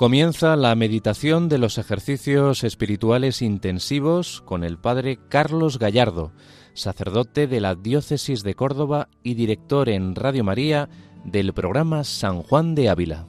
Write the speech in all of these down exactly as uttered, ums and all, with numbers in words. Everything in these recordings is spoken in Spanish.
Comienza la meditación de los ejercicios espirituales intensivos con el Padre Carlos Gallardo, sacerdote de la Diócesis de Córdoba y director en Radio María del programa San Juan de Ávila.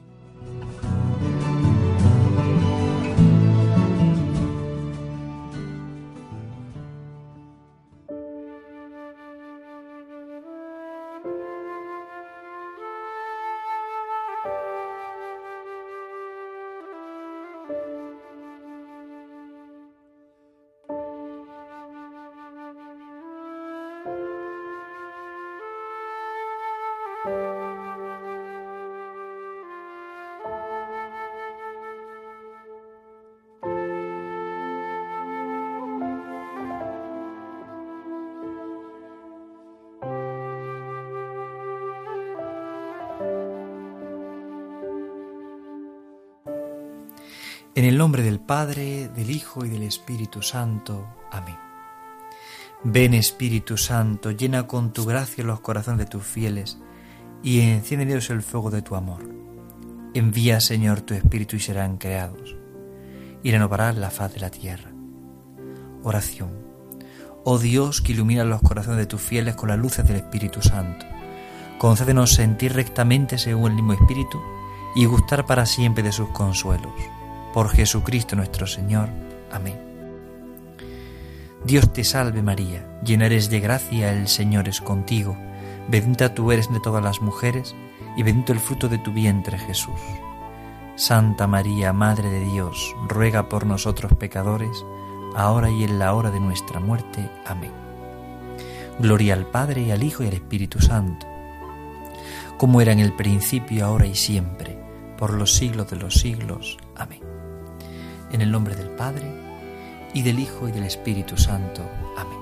En el nombre del Padre, del Hijo y del Espíritu Santo. Amén. Ven, Espíritu Santo, llena con tu gracia los corazones de tus fieles y enciende en ellos el fuego de tu amor. Envía, Señor, tu Espíritu y serán creados, y renovarás la faz de la tierra. Oración. Oh Dios, que ilumina los corazones de tus fieles con las luces del Espíritu Santo, concédenos sentir rectamente según el mismo Espíritu y gustar para siempre de sus consuelos. Por Jesucristo nuestro Señor. Amén. Dios te salve María, llena eres de gracia, el Señor es contigo. Bendita tú eres de todas las mujeres, y bendito el fruto de tu vientre, Jesús. Santa María, Madre de Dios, ruega por nosotros pecadores, ahora y en la hora de nuestra muerte. Amén. Gloria al Padre, y al Hijo, y al Espíritu Santo, como era en el principio, ahora y siempre, por los siglos de los siglos. Amén. En el nombre del Padre, y del Hijo, y del Espíritu Santo. Amén.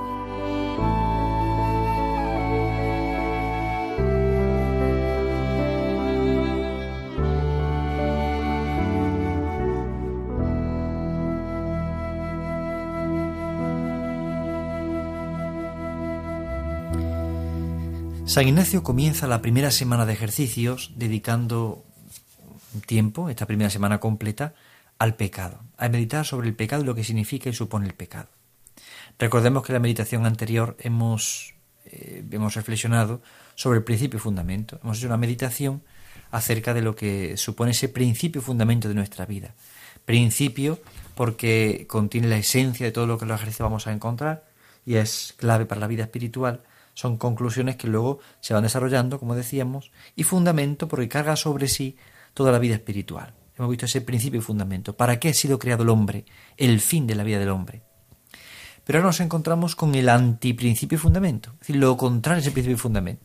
San Ignacio comienza la primera semana de ejercicios dedicando tiempo, esta primera semana completa, al pecado, a meditar sobre el pecado y lo que significa y supone el pecado. Recordemos que en la meditación anterior hemos, eh, hemos reflexionado sobre el principio y fundamento. Hemos hecho una meditación acerca de lo que supone ese principio y fundamento de nuestra vida. Principio porque contiene la esencia de todo lo que en los ejercicios vamos a encontrar y es clave para la vida espiritual. Son conclusiones que luego se van desarrollando, como decíamos, y fundamento porque carga sobre sí toda la vida espiritual. Hemos visto ese principio y fundamento. ¿Para qué ha sido creado el hombre? El fin de la vida del hombre. Pero ahora nos encontramos con el antiprincipio y fundamento. Es decir, lo contrario a ese principio y fundamento.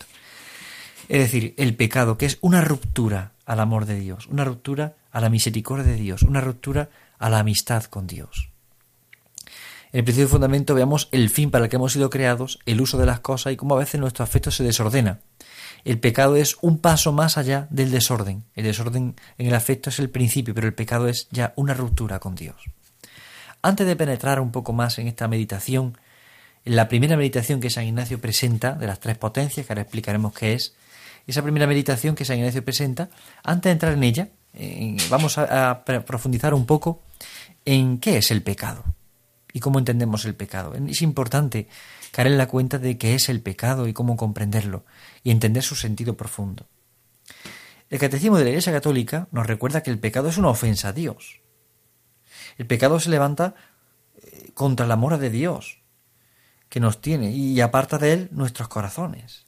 Es decir, el pecado, que es una ruptura al amor de Dios, una ruptura a la misericordia de Dios, una ruptura a la amistad con Dios. En el principio y fundamento veamos el fin para el que hemos sido creados, el uso de las cosas y cómo a veces nuestro afecto se desordena. El pecado es un paso más allá del desorden. El desorden en el afecto es el principio, pero el pecado es ya una ruptura con Dios. Antes de penetrar un poco más en esta meditación, en la primera meditación que San Ignacio presenta, de las tres potencias, que ahora explicaremos qué es, esa primera meditación que San Ignacio presenta, antes de entrar en ella, eh, vamos a, a profundizar un poco en qué es el pecado y cómo entendemos el pecado. Es importante caer en la cuenta de qué es el pecado y cómo comprenderlo y entender su sentido profundo. El Catecismo de la Iglesia Católica nos recuerda que el pecado es una ofensa a Dios. El pecado se levanta contra la mora de Dios que nos tiene y aparta de él nuestros corazones.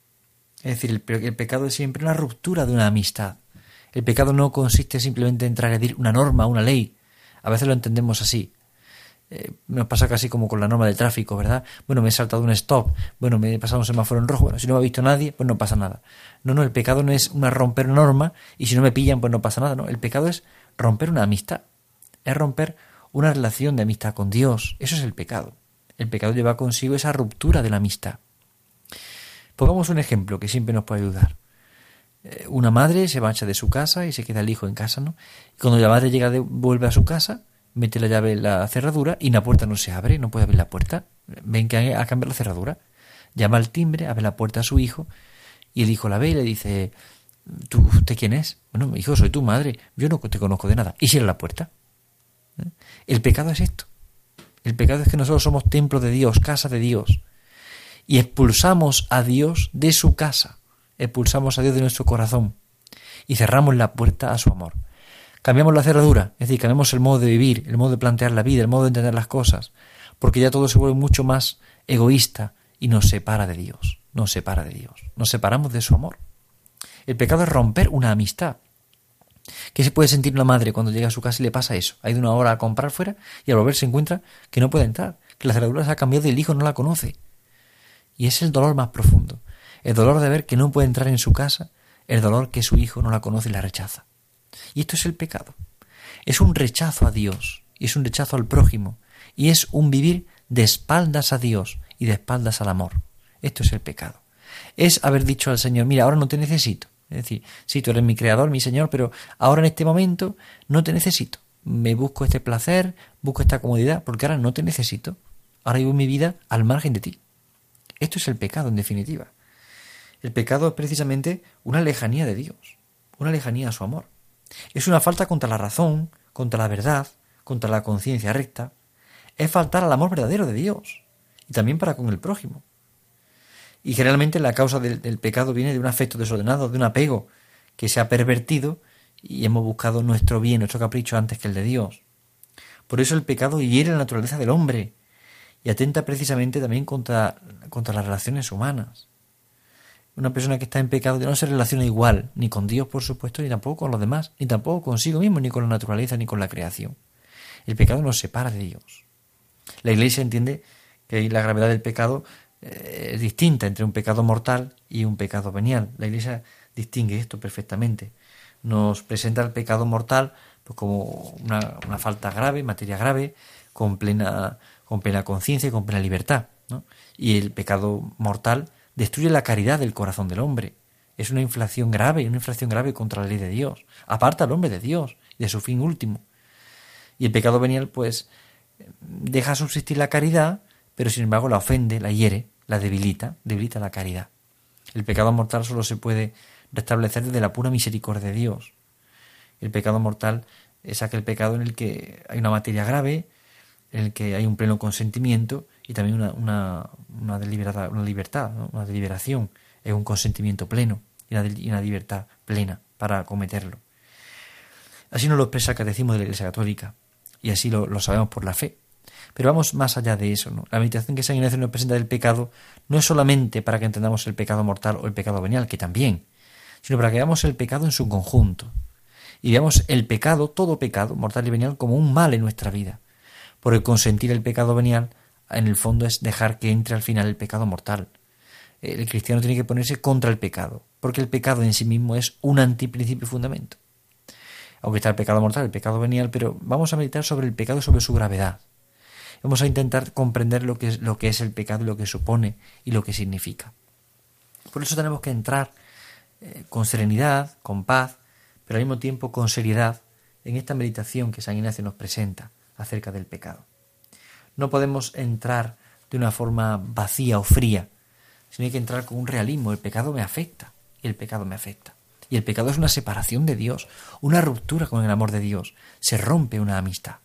Es decir, el, el pecado es siempre una ruptura de una amistad. El pecado no consiste simplemente en transgredir una norma, una ley. A veces lo entendemos así. Eh, nos pasa casi como con la norma del tráfico, ¿verdad? Bueno, me he saltado un stop, bueno, me he pasado un semáforo en rojo, bueno, si no me ha visto nadie, pues no pasa nada. No, no, el pecado no es una romper una norma y si no me pillan, pues no pasa nada, no. El pecado es romper una amistad, es romper una relación de amistad con Dios. Eso es el pecado. El pecado lleva consigo esa ruptura de la amistad. Pongamos un ejemplo que siempre nos puede ayudar. Eh, una madre se marcha de su casa y se queda el hijo en casa, ¿no? Y cuando la madre llega de, vuelve a su casa, mete la llave en la cerradura y la puerta no se abre, no puede abrir la puerta. Ven que a cambiar la cerradura. Llama al timbre, abre la puerta a su hijo y el hijo la ve y le dice: ¿Tú, ¿Usted quién es? Bueno, hijo, soy tu madre, yo no te conozco de nada. Y cierra la puerta. ¿Eh? El pecado es esto. El pecado es que nosotros somos templo de Dios, casa de Dios. Y expulsamos a Dios de su casa. Expulsamos a Dios de nuestro corazón. Y cerramos la puerta a su amor. Cambiamos la cerradura, es decir, cambiamos el modo de vivir, el modo de plantear la vida, el modo de entender las cosas. Porque ya todo se vuelve mucho más egoísta y nos separa de Dios. Nos separa de Dios. Nos separamos de su amor. El pecado es romper una amistad. ¿Qué se puede sentir una madre cuando llega a su casa y le pasa eso? Ha ido una hora a comprar fuera y al volver se encuentra que no puede entrar, que la cerradura se ha cambiado y el hijo no la conoce. Y es el dolor más profundo. El dolor de ver que no puede entrar en su casa, el dolor que su hijo no la conoce y la rechaza. Y esto es el pecado. Es un rechazo a Dios y es un rechazo al prójimo y es un vivir de espaldas a Dios y de espaldas al amor. Esto es el pecado. Es haber dicho al Señor, mira, ahora no te necesito. Es decir, sí, tú eres mi creador, mi Señor, pero ahora en este momento no te necesito. Me busco este placer, busco esta comodidad, porque ahora no te necesito. Ahora vivo mi vida al margen de ti. Esto es el pecado, en definitiva. El pecado es precisamente una lejanía de Dios, una lejanía a su amor. Es una falta contra la razón, contra la verdad, contra la conciencia recta. Es faltar al amor verdadero de Dios y también para con el prójimo. Y generalmente la causa del, del pecado viene de un afecto desordenado, de un apego que se ha pervertido y hemos buscado nuestro bien, nuestro capricho antes que el de Dios. Por eso el pecado hiere la naturaleza del hombre y atenta precisamente también contra, contra las relaciones humanas. Una persona que está en pecado ya no se relaciona igual, ni con Dios, por supuesto, ni tampoco con los demás, ni tampoco consigo mismo, ni con la naturaleza, ni con la creación. El pecado nos separa de Dios. La Iglesia entiende que la gravedad del pecado es distinta entre un pecado mortal y un pecado venial. La Iglesia distingue esto perfectamente. Nos presenta el pecado mortal pues como una, una falta grave, materia grave, con plena, con plena conciencia y con plena libertad, ¿no? Y el pecado mortal destruye la caridad del corazón del hombre. Es una infracción grave, una infracción grave contra la ley de Dios. Aparta al hombre de Dios y de su fin último. Y el pecado venial, pues, deja subsistir la caridad, pero sin embargo la ofende, la hiere, la debilita, debilita la caridad. El pecado mortal solo se puede restablecer desde la pura misericordia de Dios. El pecado mortal es aquel pecado en el que hay una materia grave, en el que hay un pleno consentimiento y también una, una, una, deliberada, una libertad, ¿no? Una deliberación, es un consentimiento pleno y una, y una libertad plena para cometerlo. Así nos lo expresa el Catecismo de la Iglesia Católica y así lo, lo sabemos por la fe. Pero vamos más allá de eso, ¿no? La meditación que San Ignacio nos presenta del pecado no es solamente para que entendamos el pecado mortal o el pecado venial, que también, sino para que veamos el pecado en su conjunto y veamos el pecado, todo pecado, mortal y venial, como un mal en nuestra vida. Por el consentir el pecado venial, en el fondo es dejar que entre al final el pecado mortal. El cristiano tiene que ponerse contra el pecado, porque el pecado en sí mismo es un antiprincipio y fundamento. Aunque está el pecado mortal, el pecado venial, pero vamos a meditar sobre el pecado y sobre su gravedad. Vamos a intentar comprender lo que es, lo que es el pecado y lo que supone y lo que significa. Por eso tenemos que entrar eh, con serenidad, con paz, pero al mismo tiempo con seriedad en esta meditación que San Ignacio nos presenta acerca del pecado. No podemos entrar de una forma vacía o fría, sino hay que entrar con un realismo. El pecado me afecta y el pecado me afecta. Y el pecado es una separación de Dios, una ruptura con el amor de Dios. Se rompe una amistad.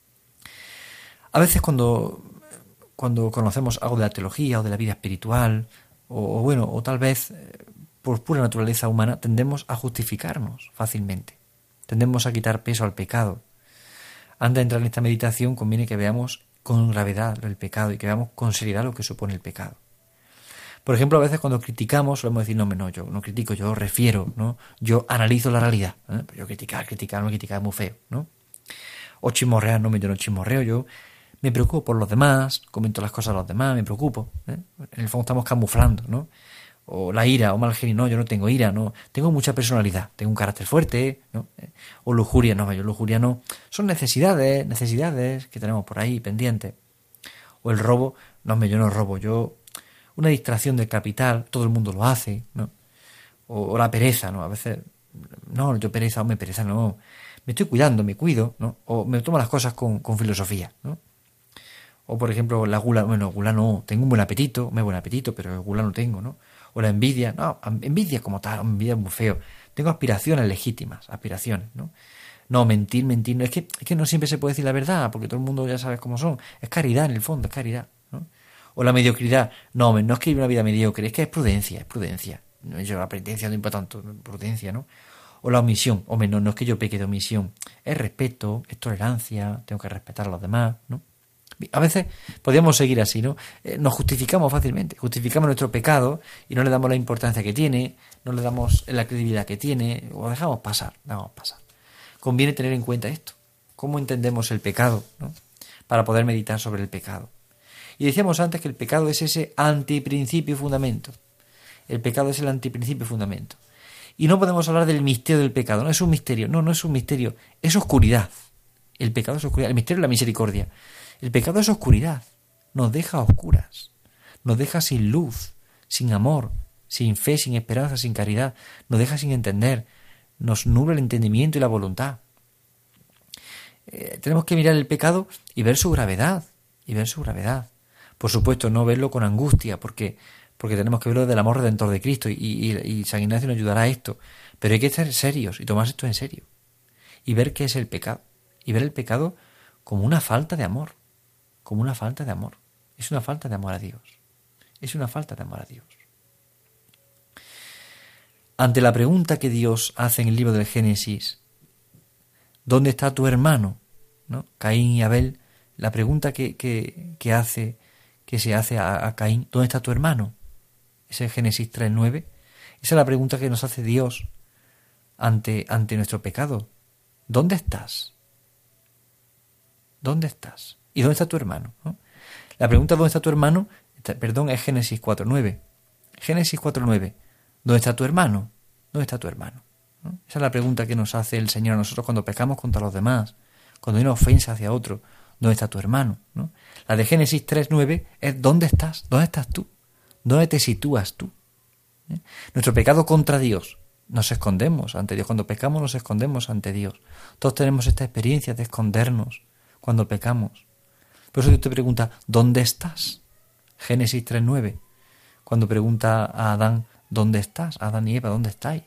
A veces cuando, cuando conocemos algo de la teología o de la vida espiritual, o, o bueno, o tal vez por pura naturaleza humana, tendemos a justificarnos fácilmente. Tendemos a quitar peso al pecado. Antes de entrar en esta meditación conviene que veamos con gravedad el pecado y que veamos con seriedad lo que supone el pecado. Por ejemplo, a veces cuando criticamos solemos decir, no, no, yo no critico, yo refiero, ¿no? Yo analizo la realidad. ¿eh? Yo criticar, criticar, no criticar es muy feo, ¿no? O chismorrear, no, yo no chismorreo, yo me preocupo por los demás, comento las cosas a los demás, me preocupo. ¿eh? En el fondo estamos camuflando, ¿no? O la ira, o mal genio, no, yo no tengo ira, no, tengo mucha personalidad, tengo un carácter fuerte, ¿no? O lujuria, no, yo lujuria no. Son necesidades, necesidades que tenemos por ahí pendientes. O el robo, no, yo no robo, yo una distracción del capital, todo el mundo lo hace, ¿no? O, o la pereza, ¿no? A veces, no, yo pereza, o me pereza, no, me estoy cuidando, me cuido, ¿no? O me tomo las cosas con, con filosofía, ¿no? O por ejemplo, la gula, bueno, gula no, tengo un buen apetito, me buen apetito, pero gula no tengo, ¿no? O la envidia, no, envidia como tal, envidia es muy feo. Tengo aspiraciones legítimas, aspiraciones, ¿no? No, mentir, mentir, no, es que, es que no siempre se puede decir la verdad, porque todo el mundo ya sabe cómo son. Es caridad en el fondo, es caridad, ¿no? O la mediocridad, no, no es que viva una vida mediocre, es que es prudencia, es prudencia. No, yo la pretendencia no importa tanto, prudencia, ¿no? O la omisión, hombre, no, no es que yo peque de omisión, es respeto, es tolerancia, tengo que respetar a los demás, ¿no? A veces podríamos seguir así, ¿no? Eh, nos justificamos fácilmente, justificamos nuestro pecado y no le damos la importancia que tiene, no le damos la credibilidad que tiene, o dejamos pasar, dejamos pasar. Conviene tener en cuenta esto, cómo entendemos el pecado, ¿no? Para poder meditar sobre el pecado. Y decíamos antes que el pecado es ese antiprincipio y fundamento. El pecado es el antiprincipio y fundamento. Y no podemos hablar del misterio del pecado, no es un misterio, no, no es un misterio, es oscuridad. El pecado es oscuridad, el misterio es la misericordia. El pecado es oscuridad, nos deja a oscuras, nos deja sin luz, sin amor, sin fe, sin esperanza, sin caridad, nos deja sin entender, nos nubla el entendimiento y la voluntad. Eh, tenemos que mirar el pecado y ver su gravedad, y ver su gravedad. Por supuesto, no verlo con angustia, porque, porque tenemos que verlo del amor redentor de Cristo, y, y, y San Ignacio nos ayudará a esto. Pero hay que ser serios y tomarse esto en serio, y ver qué es el pecado, y ver el pecado como una falta de amor. Como una falta de amor. Es una falta de amor a Dios. Es una falta de amor a Dios. Ante la pregunta que Dios hace en el libro del Génesis, ¿dónde está tu hermano? ¿No? Caín y Abel, la pregunta que, que, que hace, que se hace a, a Caín, ¿dónde está tu hermano? Ese es Génesis tres nueve. Esa es la pregunta que nos hace Dios ante, ante nuestro pecado. ¿Dónde estás? ¿Dónde estás? ¿Y dónde está tu hermano? ¿No? La pregunta ¿dónde está tu hermano? Perdón, es Génesis cuatro nueve. Génesis cuatro nueve. ¿Dónde está tu hermano? ¿Dónde está tu hermano? ¿No? Esa es la pregunta que nos hace el Señor a nosotros cuando pecamos contra los demás, cuando hay una ofensa hacia otro. ¿Dónde está tu hermano? ¿No? La de Génesis tres nueve es ¿dónde estás? ¿Dónde estás tú? ¿Dónde te sitúas tú? ¿Eh? Nuestro pecado contra Dios. Nos escondemos ante Dios. Cuando pecamos nos escondemos ante Dios. Todos tenemos esta experiencia de escondernos cuando pecamos. Por eso Dios te pregunta, ¿dónde estás? Génesis tres nueve, cuando pregunta a Adán, ¿dónde estás? Adán y Eva, ¿dónde estáis?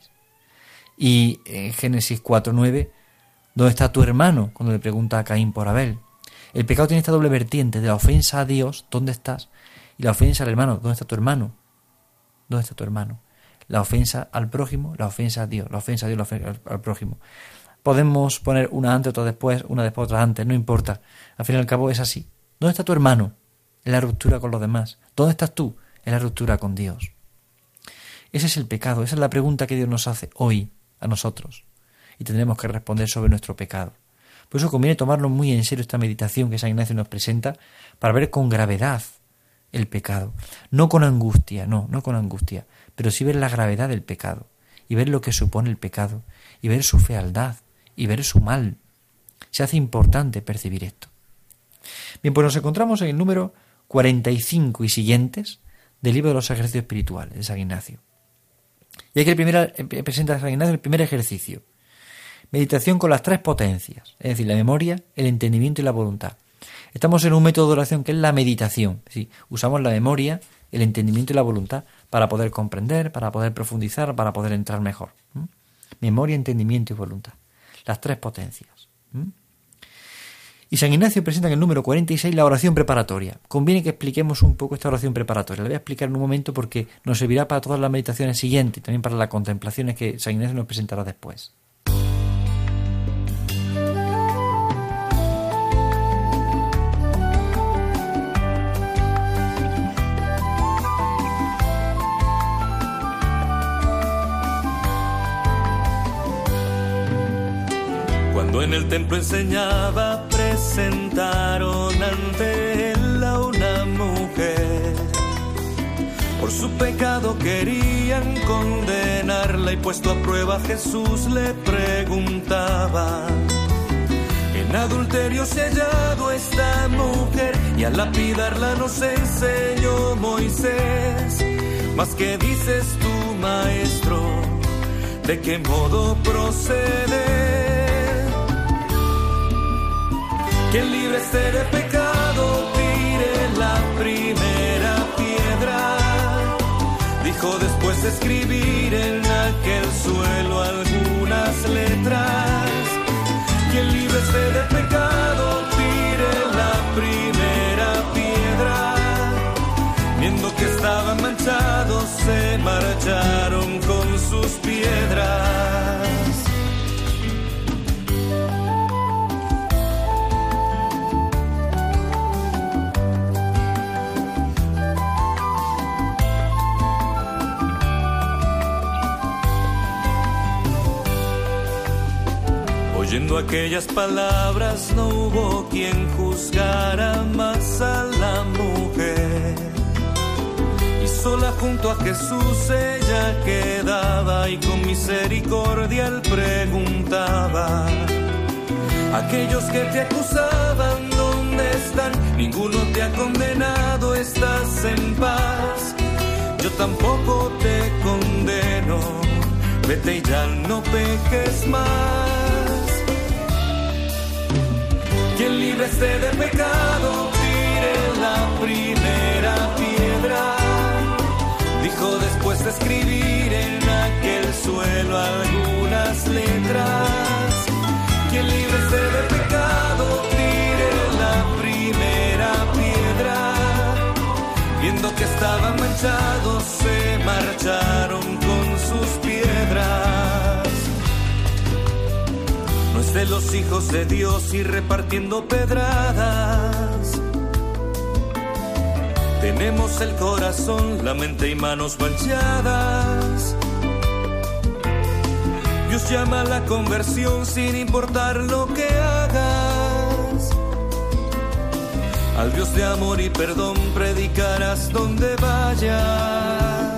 Y en Génesis cuatro nueve, ¿dónde está tu hermano? Cuando le pregunta a Caín por Abel. El pecado tiene esta doble vertiente de la ofensa a Dios, ¿dónde estás? Y la ofensa al hermano, ¿dónde está tu hermano? ¿Dónde está tu hermano? La ofensa al prójimo, la ofensa a Dios, la ofensa a Dios, la ofensa al, al prójimo. Podemos poner una antes, otra después, una después, otra antes, no importa. Al fin y al cabo es así. ¿Dónde está tu hermano? En la ruptura con los demás. ¿Dónde estás tú? En la ruptura con Dios. Ese es el pecado, esa es la pregunta que Dios nos hace hoy a nosotros. Y tendremos que responder sobre nuestro pecado. Por eso conviene tomarnos muy en serio esta meditación que San Ignacio nos presenta para ver con gravedad el pecado. No con angustia, no, no con angustia, pero sí ver la gravedad del pecado y ver lo que supone el pecado y ver su fealdad y ver su mal. Se hace importante percibir esto. Bien, pues nos encontramos en el número cuarenta y cinco y siguientes del libro de los ejercicios espirituales de San Ignacio. Y aquí el primer, presenta a San Ignacio el primer ejercicio. Meditación con las tres potencias, es decir, la memoria, el entendimiento y la voluntad. Estamos en un método de oración que es la meditación. ¿Sí? Usamos la memoria, el entendimiento y la voluntad para poder comprender, para poder profundizar, para poder entrar mejor. ¿Mm? Memoria, entendimiento y voluntad. Las tres potencias. ¿Mm? Y San Ignacio presenta en el número cuarenta y seis la oración preparatoria. Conviene que expliquemos un poco esta oración preparatoria. La voy a explicar en un momento porque nos servirá para todas las meditaciones siguientes y también para las contemplaciones que San Ignacio nos presentará después. Cuando en el templo enseñaba, presentaron ante él a una mujer. Por su pecado querían condenarla y puesto a prueba Jesús le preguntaba: en adulterio se ha hallado esta mujer y al lapidarla nos enseñó Moisés. Mas ¿qué dices tú, maestro? ¿De qué modo proceder? Quien libre esté de pecado, tire la primera piedra. Dijo Dijo después de escribir en aquel suelo algunas letras: quien libre esté de pecado, tire la primera piedra. Viendo que estaban manchados, se marcharon con sus piedras. Oyendo aquellas palabras, no hubo quien juzgara más a la mujer. Y sola junto a Jesús ella quedaba, y con misericordia él preguntaba: aquellos que te acusaban, ¿dónde están? Ninguno te ha condenado, estás en paz. Yo tampoco te condeno, vete y ya no peques más. Quien libre esté de pecado, tire la primera piedra. Dijo después de escribir en aquel suelo algunas letras: quien libre esté de pecado, tire la primera piedra. Viendo que estaban manchados, se marcharon con sus piedras. No es de los hijos de Dios ir repartiendo pedradas. Tenemos el corazón, la mente y manos manchadas. Dios llama a la conversión sin importar lo que hagas. Al Dios de amor y perdón predicarás donde vayas.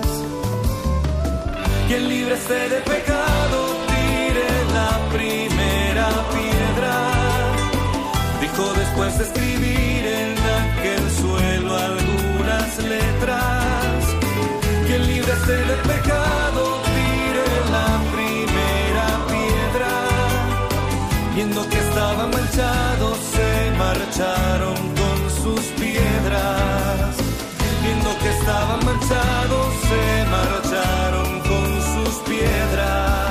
Quien libre esté de pecado, tire la primera piedra. Dijo después de escribir en aquel suelo algunas letras: quien libre esté de pecado, tire la primera piedra. Viendo que estaban manchados, se marcharon con sus piedras. Viendo que estaban manchados, se marcharon con sus piedras.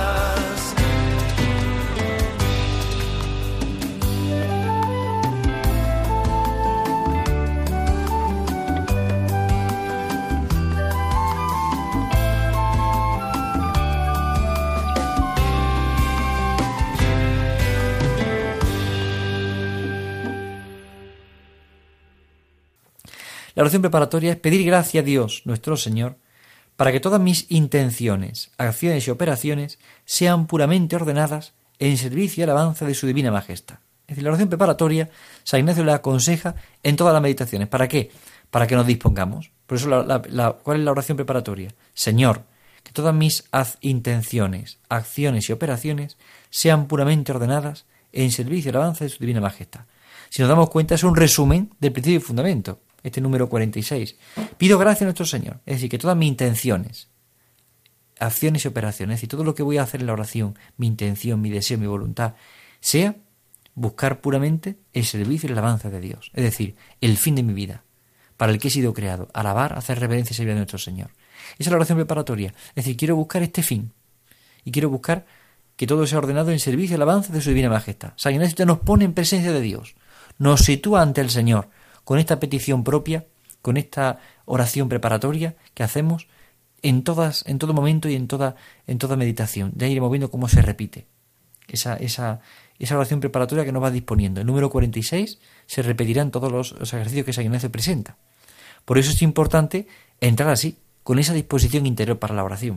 La oración preparatoria es pedir gracia a Dios, nuestro Señor, para que todas mis intenciones, acciones y operaciones sean puramente ordenadas en servicio y alabanza de su divina majestad. Es decir, la oración preparatoria, San Ignacio la aconseja en todas las meditaciones. ¿Para qué? Para que nos dispongamos. Por eso, la, la, la, ¿cuál es la oración preparatoria? Señor, que todas mis intenciones, acciones y operaciones sean puramente ordenadas en servicio y alabanza de su divina majestad. Si nos damos cuenta, es un resumen del principio y fundamento. Este número cuarenta y seis. Pido gracia a nuestro Señor. Es decir, que todas mis intenciones, acciones y operaciones, es decir, todo lo que voy a hacer en la oración, mi intención, mi deseo, mi voluntad, sea buscar puramente el servicio y la alabanza de Dios. Es decir, el fin de mi vida, para el que he sido creado, alabar, hacer reverencia y servir a nuestro Señor. Esa es la oración preparatoria. Es decir, quiero buscar este fin. Y quiero buscar que todo sea ordenado en servicio y alabanza de su divina majestad. San Ignacio ya nos pone en presencia de Dios. Nos sitúa ante el Señor con esta petición propia, con esta oración preparatoria que hacemos en todas, en todo momento y en toda, en toda meditación. Ya iremos viendo cómo se repite esa, esa, esa oración preparatoria que nos va disponiendo. El número cuarenta y seis se repetirá en todos los, los ejercicios que San Ignacio presenta. Por eso es importante entrar así, con esa disposición interior para la oración.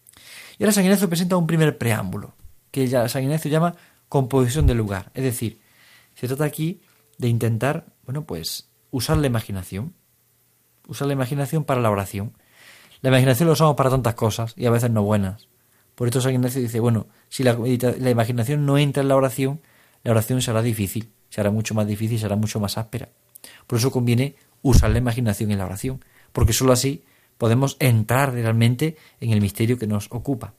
Y ahora San Ignacio presenta un primer preámbulo, que ya San Ignacio llama composición del lugar. Es decir, se trata aquí de intentar, bueno, pues usar la imaginación, usar la imaginación para la oración. La imaginación la usamos para tantas cosas y a veces no buenas. Por esto San Ignacio dice, bueno, si la, la imaginación no entra en la oración, la oración será difícil, será mucho más difícil, será mucho más áspera. Por eso conviene usar la imaginación en la oración, porque sólo así podemos entrar realmente en el misterio que nos ocupa.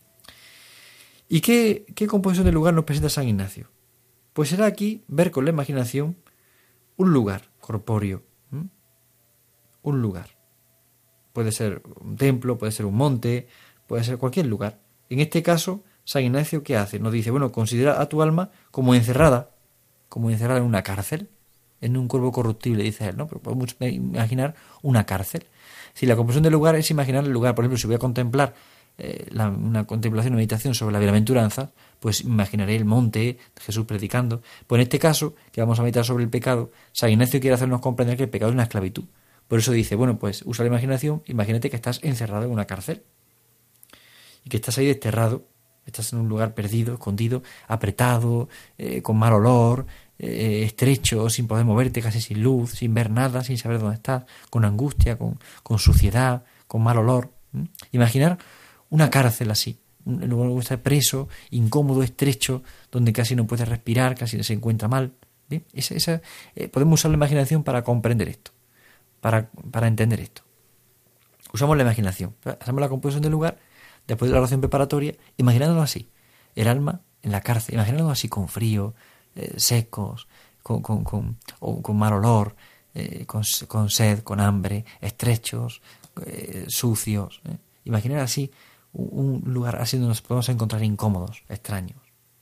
¿Y qué, qué composición del lugar nos presenta San Ignacio? Pues será aquí ver con la imaginación un lugar corpóreo, ¿m? un lugar. puede ser un templo, puede ser un monte, puede ser cualquier lugar. En este caso, San Ignacio, ¿qué hace? Nos dice, bueno, considera a tu alma como encerrada, como encerrada en una cárcel, en un cuerpo corruptible, dice él, ¿no? Pero podemos imaginar una cárcel. Si la comprensión del lugar es imaginar el lugar, por ejemplo, si voy a contemplar eh, la, una contemplación, una meditación sobre la bienaventuranza, pues imaginaré el monte, Jesús predicando. Pues en este caso, que vamos a meditar sobre el pecado, San Ignacio quiere hacernos comprender que el pecado es una esclavitud. Por eso dice, bueno, pues usa la imaginación, imagínate que estás encerrado en una cárcel y que estás ahí desterrado, estás en un lugar perdido, escondido, apretado, eh, con mal olor, eh, estrecho, sin poder moverte, casi sin luz, sin ver nada, sin saber dónde estás, con angustia, con, con suciedad, con mal olor. ¿Mm? Imaginar una cárcel así, un lugar donde estás preso, incómodo, estrecho, donde casi no puedes respirar, casi se encuentra mal. ¿Bien? Esa, esa, eh, podemos usar la imaginación para comprender esto, para, para entender esto. Usamos la imaginación, hacemos la composición del lugar, después de la oración preparatoria, imaginándolo así, el alma en la cárcel, imaginándolo así con frío, eh, secos, con, con, con, o con mal olor, eh, con, con sed, con hambre, estrechos, eh, sucios. Eh. Imaginar así un, un lugar así donde nos podemos encontrar incómodos, extraños.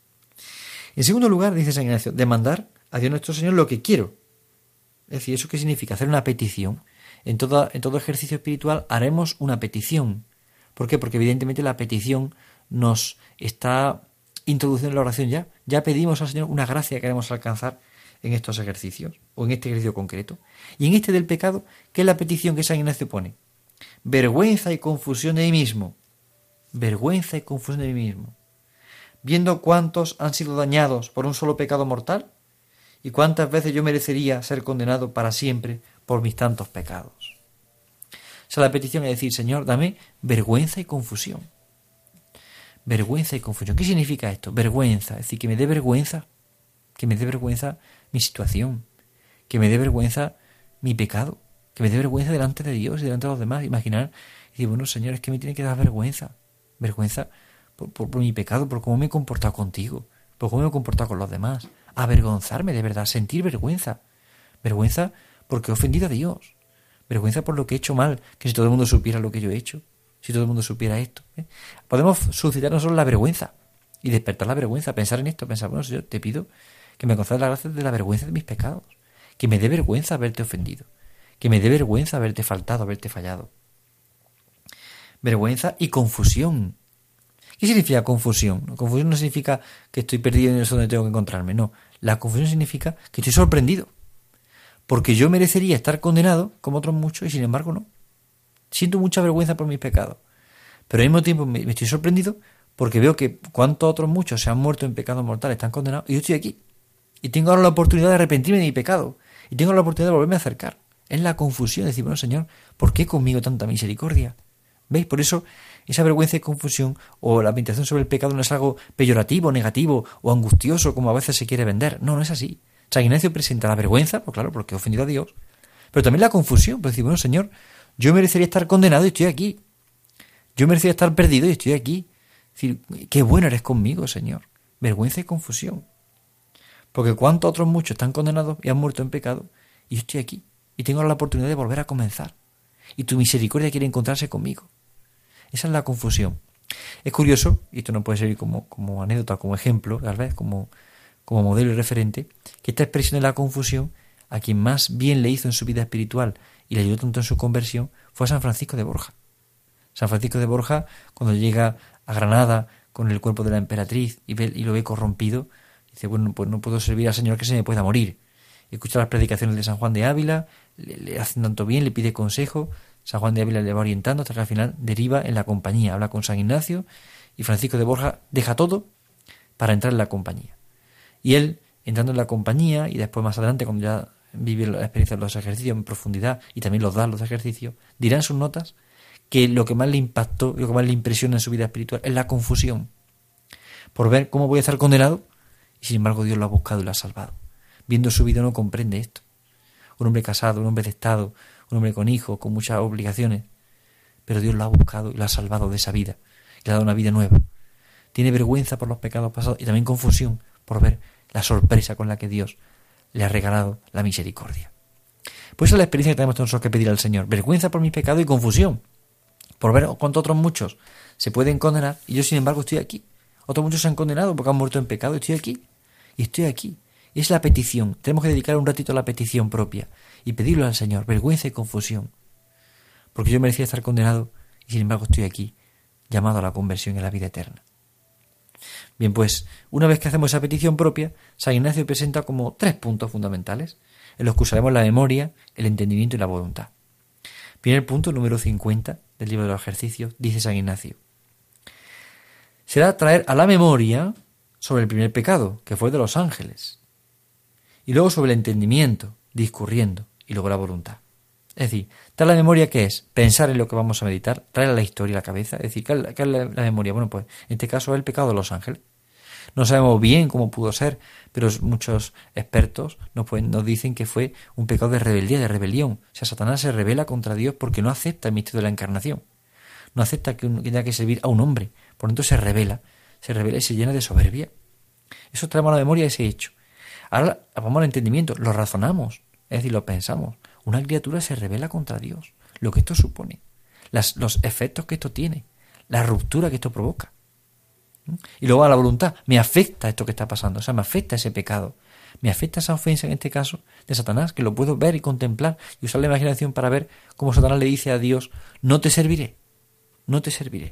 En segundo lugar, dice San Ignacio, demandar a Dios nuestro Señor lo que quiero. Es decir, ¿eso qué significa? Hacer una petición. En todo, en todo ejercicio espiritual haremos una petición. ¿Por qué? Porque evidentemente la petición nos está introduciendo en la oración ya. Ya pedimos al Señor una gracia que queremos alcanzar en estos ejercicios, o en este ejercicio concreto. Y en este del pecado, ¿qué es la petición que San Ignacio pone? Vergüenza y confusión de mí mismo. Vergüenza y confusión de mí mismo. Viendo cuántos han sido dañados por un solo pecado mortal, y cuántas veces yo merecería ser condenado para siempre por mis tantos pecados. O sea, la petición es decir, Señor, dame vergüenza y confusión. Vergüenza y confusión. ¿Qué significa esto? Vergüenza. Es decir, que me dé vergüenza. Que me dé vergüenza mi situación. Que me dé vergüenza mi pecado. Que me dé vergüenza delante de Dios y delante de los demás. Imaginar y decir, bueno, Señor, es que me tiene que dar vergüenza. Vergüenza por, por, por mi pecado, por cómo me he comportado contigo, por cómo me he comportado con los demás. Avergonzarme de verdad, sentir vergüenza. Vergüenza porque he ofendido a Dios. Vergüenza por lo que he hecho mal, que si todo el mundo supiera lo que yo he hecho, si todo el mundo supiera esto. ¿eh? Podemos suscitar nosotros la vergüenza y despertar la vergüenza, pensar en esto, pensar, bueno, Señor, te pido que me concedas la gracia de la vergüenza de mis pecados, que me dé vergüenza haberte ofendido, que me dé vergüenza haberte faltado, haberte fallado. Vergüenza y confusión. ¿Qué significa confusión? Confusión no significa que estoy perdido en el donde tengo que encontrarme, no. La confusión significa que estoy sorprendido. Porque yo merecería estar condenado, como otros muchos, y sin embargo no. Siento mucha vergüenza por mis pecados. Pero al mismo tiempo me estoy sorprendido porque veo que cuántos otros muchos se han muerto en pecados mortales, están condenados, y yo estoy aquí. Y tengo ahora la oportunidad de arrepentirme de mi pecado. Y tengo la oportunidad de volverme a acercar. Es la confusión, de decir, bueno, Señor, ¿por qué conmigo tanta misericordia? ¿Veis? Por eso esa vergüenza y confusión o la meditación sobre el pecado no es algo peyorativo, negativo o angustioso como a veces se quiere vender. No, no es así. San Ignacio presenta la vergüenza, pues claro, porque he ofendido a Dios, pero también la confusión, pues decir, bueno, Señor, yo merecería estar condenado y estoy aquí. Yo merecería estar perdido y estoy aquí. Es decir, qué bueno eres conmigo, Señor. Vergüenza y confusión. Porque cuántos otros muchos están condenados y han muerto en pecado y yo estoy aquí. Y tengo la oportunidad de volver a comenzar. Y tu misericordia quiere encontrarse conmigo. Esa es la confusión. Es curioso, y esto no puede servir como, como anécdota, como ejemplo, tal vez, como... como modelo y referente, que esta expresión de la confusión, a quien más bien le hizo en su vida espiritual y le ayudó tanto en su conversión, fue a San Francisco de Borja. San Francisco de Borja, cuando llega a Granada con el cuerpo de la emperatriz y, ve, y lo ve corrompido, dice, bueno, pues no puedo servir al Señor que se me pueda morir. Escucha las predicaciones de San Juan de Ávila, le, le hacen tanto bien, le pide consejo, San Juan de Ávila le va orientando hasta que al final deriva en la compañía, habla con San Ignacio y Francisco de Borja deja todo para entrar en la compañía. Y él, entrando en la compañía, y después más adelante, cuando ya vive la experiencia de los ejercicios en profundidad, y también los da los ejercicios, dirá en sus notas que lo que más le impactó, lo que más le impresiona en su vida espiritual es la confusión, por ver cómo voy a estar condenado, y sin embargo Dios lo ha buscado y lo ha salvado. Viendo su vida no comprende esto. Un hombre casado, un hombre de estado, un hombre con hijos, con muchas obligaciones, pero Dios lo ha buscado y lo ha salvado de esa vida, y le ha dado una vida nueva. Tiene vergüenza por los pecados pasados y también confusión por ver la sorpresa con la que Dios le ha regalado la misericordia. Pues esa es la experiencia que tenemos nosotros que pedir al Señor. Vergüenza por mi pecado y confusión, por ver cuánto otros muchos se pueden condenar y yo sin embargo estoy aquí. Otros muchos se han condenado porque han muerto en pecado y estoy aquí. Y estoy aquí. Y es la petición. Tenemos que dedicar un ratito a la petición propia y pedirlo al Señor. Vergüenza y confusión. Porque yo merecía estar condenado y sin embargo estoy aquí, llamado a la conversión y a la vida eterna. Bien, pues una vez que hacemos esa petición propia, San Ignacio presenta como tres puntos fundamentales en los que usaremos la memoria, el entendimiento y la voluntad. Primer punto, número cincuenta del libro de los ejercicios, dice San Ignacio: será traer a la memoria sobre el primer pecado, que fue de los ángeles, y luego sobre el entendimiento, discurriendo, y luego la voluntad. Es decir, traer la memoria, ¿qué es? Pensar en lo que vamos a meditar, traer a la historia a la cabeza. Es decir, ¿qué es la, qué es la, la memoria? Bueno, pues en este caso es el pecado de los ángeles. No sabemos bien cómo pudo ser, pero muchos expertos nos, pueden, nos dicen que fue un pecado de rebeldía, de rebelión. O sea, Satanás se rebela contra Dios porque no acepta el misterio de la encarnación. No acepta que, un, que tenga que servir a un hombre. Por lo tanto se revela, se revela y se llena de soberbia. Eso traemos a la memoria ese hecho. Ahora vamos al entendimiento, lo razonamos, es decir, lo pensamos. Una criatura se revela contra Dios, lo que esto supone, las, los efectos que esto tiene, la ruptura que esto provoca. Y luego a la voluntad, me afecta esto que está pasando, o sea, me afecta ese pecado, me afecta esa ofensa en este caso de Satanás, que lo puedo ver y contemplar y usar la imaginación para ver cómo Satanás le dice a Dios: no te serviré, no te serviré.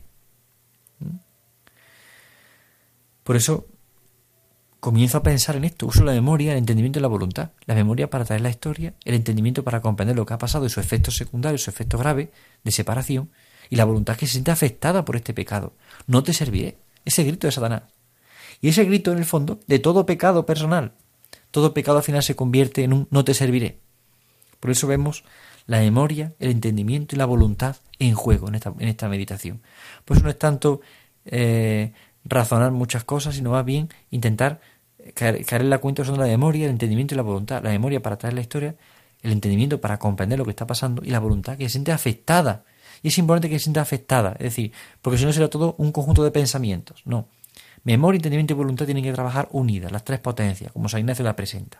Por eso comienzo a pensar en esto, uso la memoria, el entendimiento y la voluntad. La memoria para traer la historia, el entendimiento para comprender lo que ha pasado y sus efectos secundarios, sus efectos graves de separación, y la voluntad que se siente afectada por este pecado. No te serviré. Ese grito de Satanás. Y ese grito, en el fondo, de todo pecado personal. Todo pecado al final se convierte en un no te serviré. Por eso vemos la memoria, el entendimiento y la voluntad en juego en esta, en esta meditación. Por eso no es tanto eh, razonar muchas cosas, sino más bien intentar caer, caer en la cuenta usando la memoria, el entendimiento y la voluntad. La memoria para traer la historia, el entendimiento para comprender lo que está pasando y la voluntad que se siente afectada. Y es importante que se sienta afectada, es decir, porque si no será todo un conjunto de pensamientos. No. Memoria, entendimiento y voluntad tienen que trabajar unidas, las tres potencias, como San Ignacio la presenta.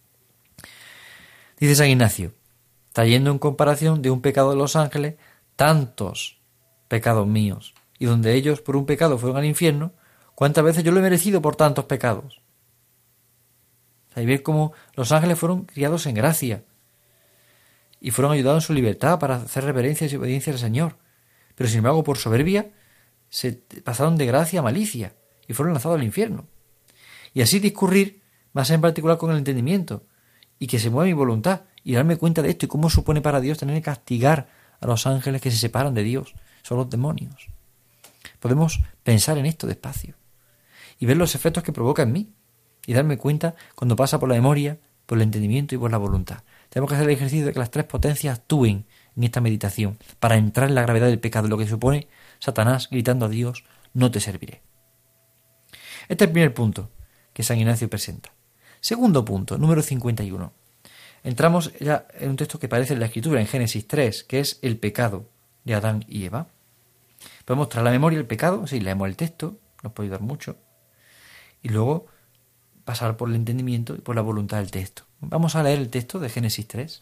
Dice San Ignacio: trayendo en comparación de un pecado de los ángeles tantos pecados míos, y donde ellos por un pecado fueron al infierno, ¿cuántas veces yo lo he merecido por tantos pecados? O sea, y ver cómo los ángeles fueron criados en gracia y fueron ayudados en su libertad para hacer reverencias y obediencia al Señor, pero sin embargo por soberbia se pasaron de gracia a malicia y fueron lanzados al infierno. Y así discurrir más en particular con el entendimiento y que se mueva mi voluntad y darme cuenta de esto y cómo supone para Dios tener que castigar a los ángeles que se separan de Dios, son los demonios. Podemos pensar en esto despacio y ver los efectos que provoca en mí y darme cuenta cuando pasa por la memoria, por el entendimiento y por la voluntad. Tenemos que hacer el ejercicio de que las tres potencias actúen en esta meditación para entrar en la gravedad del pecado, lo que supone Satanás gritando a Dios: no te serviré. Este es el primer punto que San Ignacio presenta. Segundo punto, número cincuenta y uno. Entramos ya en un texto que aparece en la Escritura, en Génesis tres, que es el pecado de Adán y Eva. Podemos traer a la memoria el pecado, sí, leemos el texto, nos puede ayudar mucho, y luego pasar por el entendimiento y por la voluntad del texto. Vamos a leer el texto de Génesis tres,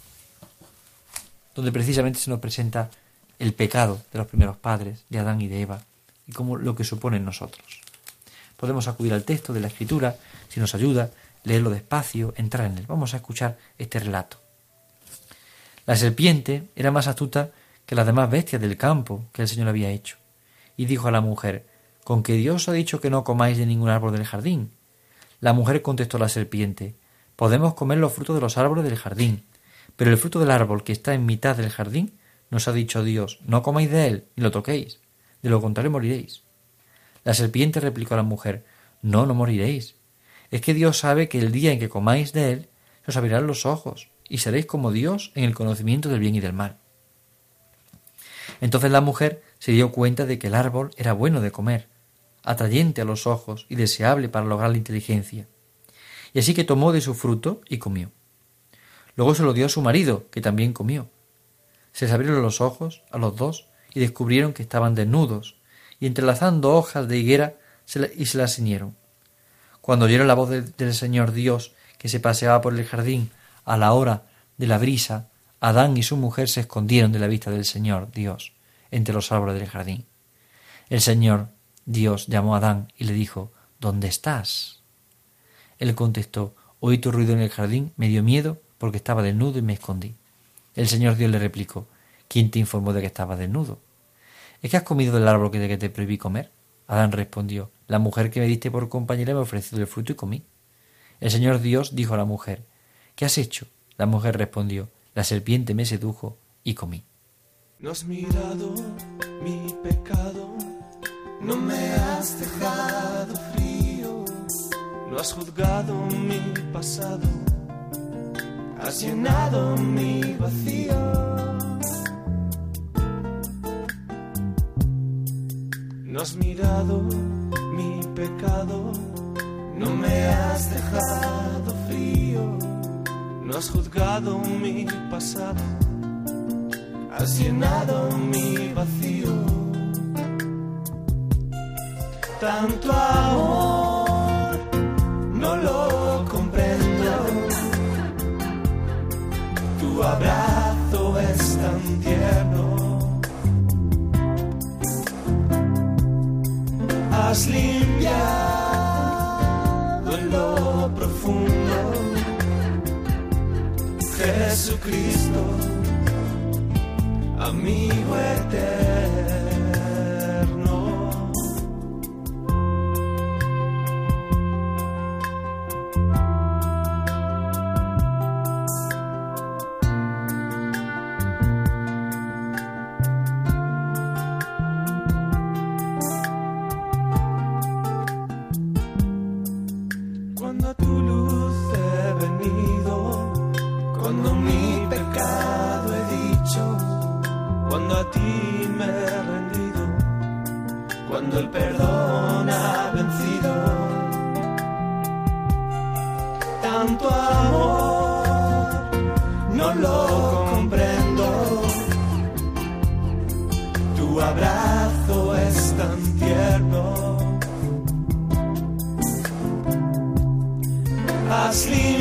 donde precisamente se nos presenta el pecado de los primeros padres, de Adán y de Eva, y cómo lo que supone en nosotros. Podemos acudir al texto de la Escritura, si nos ayuda, leerlo despacio, entrar en él. Vamos a escuchar este relato. La serpiente era más astuta que las demás bestias del campo que el Señor había hecho, y dijo a la mujer: ¿con que Dios ha dicho que no comáis de ningún árbol del jardín? La mujer contestó a la serpiente: podemos comer los frutos de los árboles del jardín, pero el fruto del árbol que está en mitad del jardín nos ha dicho Dios: no comáis de él ni lo toquéis, de lo contrario moriréis. La serpiente replicó a la mujer: no, no moriréis. Es que Dios sabe que el día en que comáis de él, se os abrirán los ojos, y seréis como Dios en el conocimiento del bien y del mal. Entonces la mujer se dio cuenta de que el árbol era bueno de comer, atrayente a los ojos y deseable para lograr la inteligencia. Y así que tomó de su fruto y comió. Luego se lo dio a su marido, que también comió. Se les abrieron los ojos a los dos y descubrieron que estaban desnudos, y entrelazando hojas de higuera se la, y se las ciñeron. Cuando oyeron la voz de, del Señor Dios, que se paseaba por el jardín a la hora de la brisa, Adán y su mujer se escondieron de la vista del Señor Dios entre los árboles del jardín. El Señor Dios llamó a Adán y le dijo: ¿Dónde estás? Él contestó: oí tu ruido en el jardín, me dio miedo porque estaba desnudo y me escondí. El Señor Dios le replicó: ¿quién te informó de que estabas desnudo? ¿Es que has comido del árbol que te prohibí comer? Adán respondió: la mujer que me diste por compañera me ofreció del fruto y comí. El Señor Dios dijo a la mujer: ¿qué has hecho? La mujer respondió: la serpiente me sedujo y comí. No has mirado mi pecado, no me has dejado frío, no has juzgado mi pasado, has llenado mi vacío. No has mirado mi pecado, no me has dejado frío, no has juzgado mi pasado, has llenado mi vacío. Tanto amor no lo comprendo, tu abrazo es tan tierno, has limpiado en lo profundo, Jesucristo, amigo eterno. Cuando a tu luz he venido, cuando mi pecado he dicho, cuando a ti me he rendido, cuando el perdón ha vencido. Tanto amor no lo comprendo, tu abrazo es tan tierno, has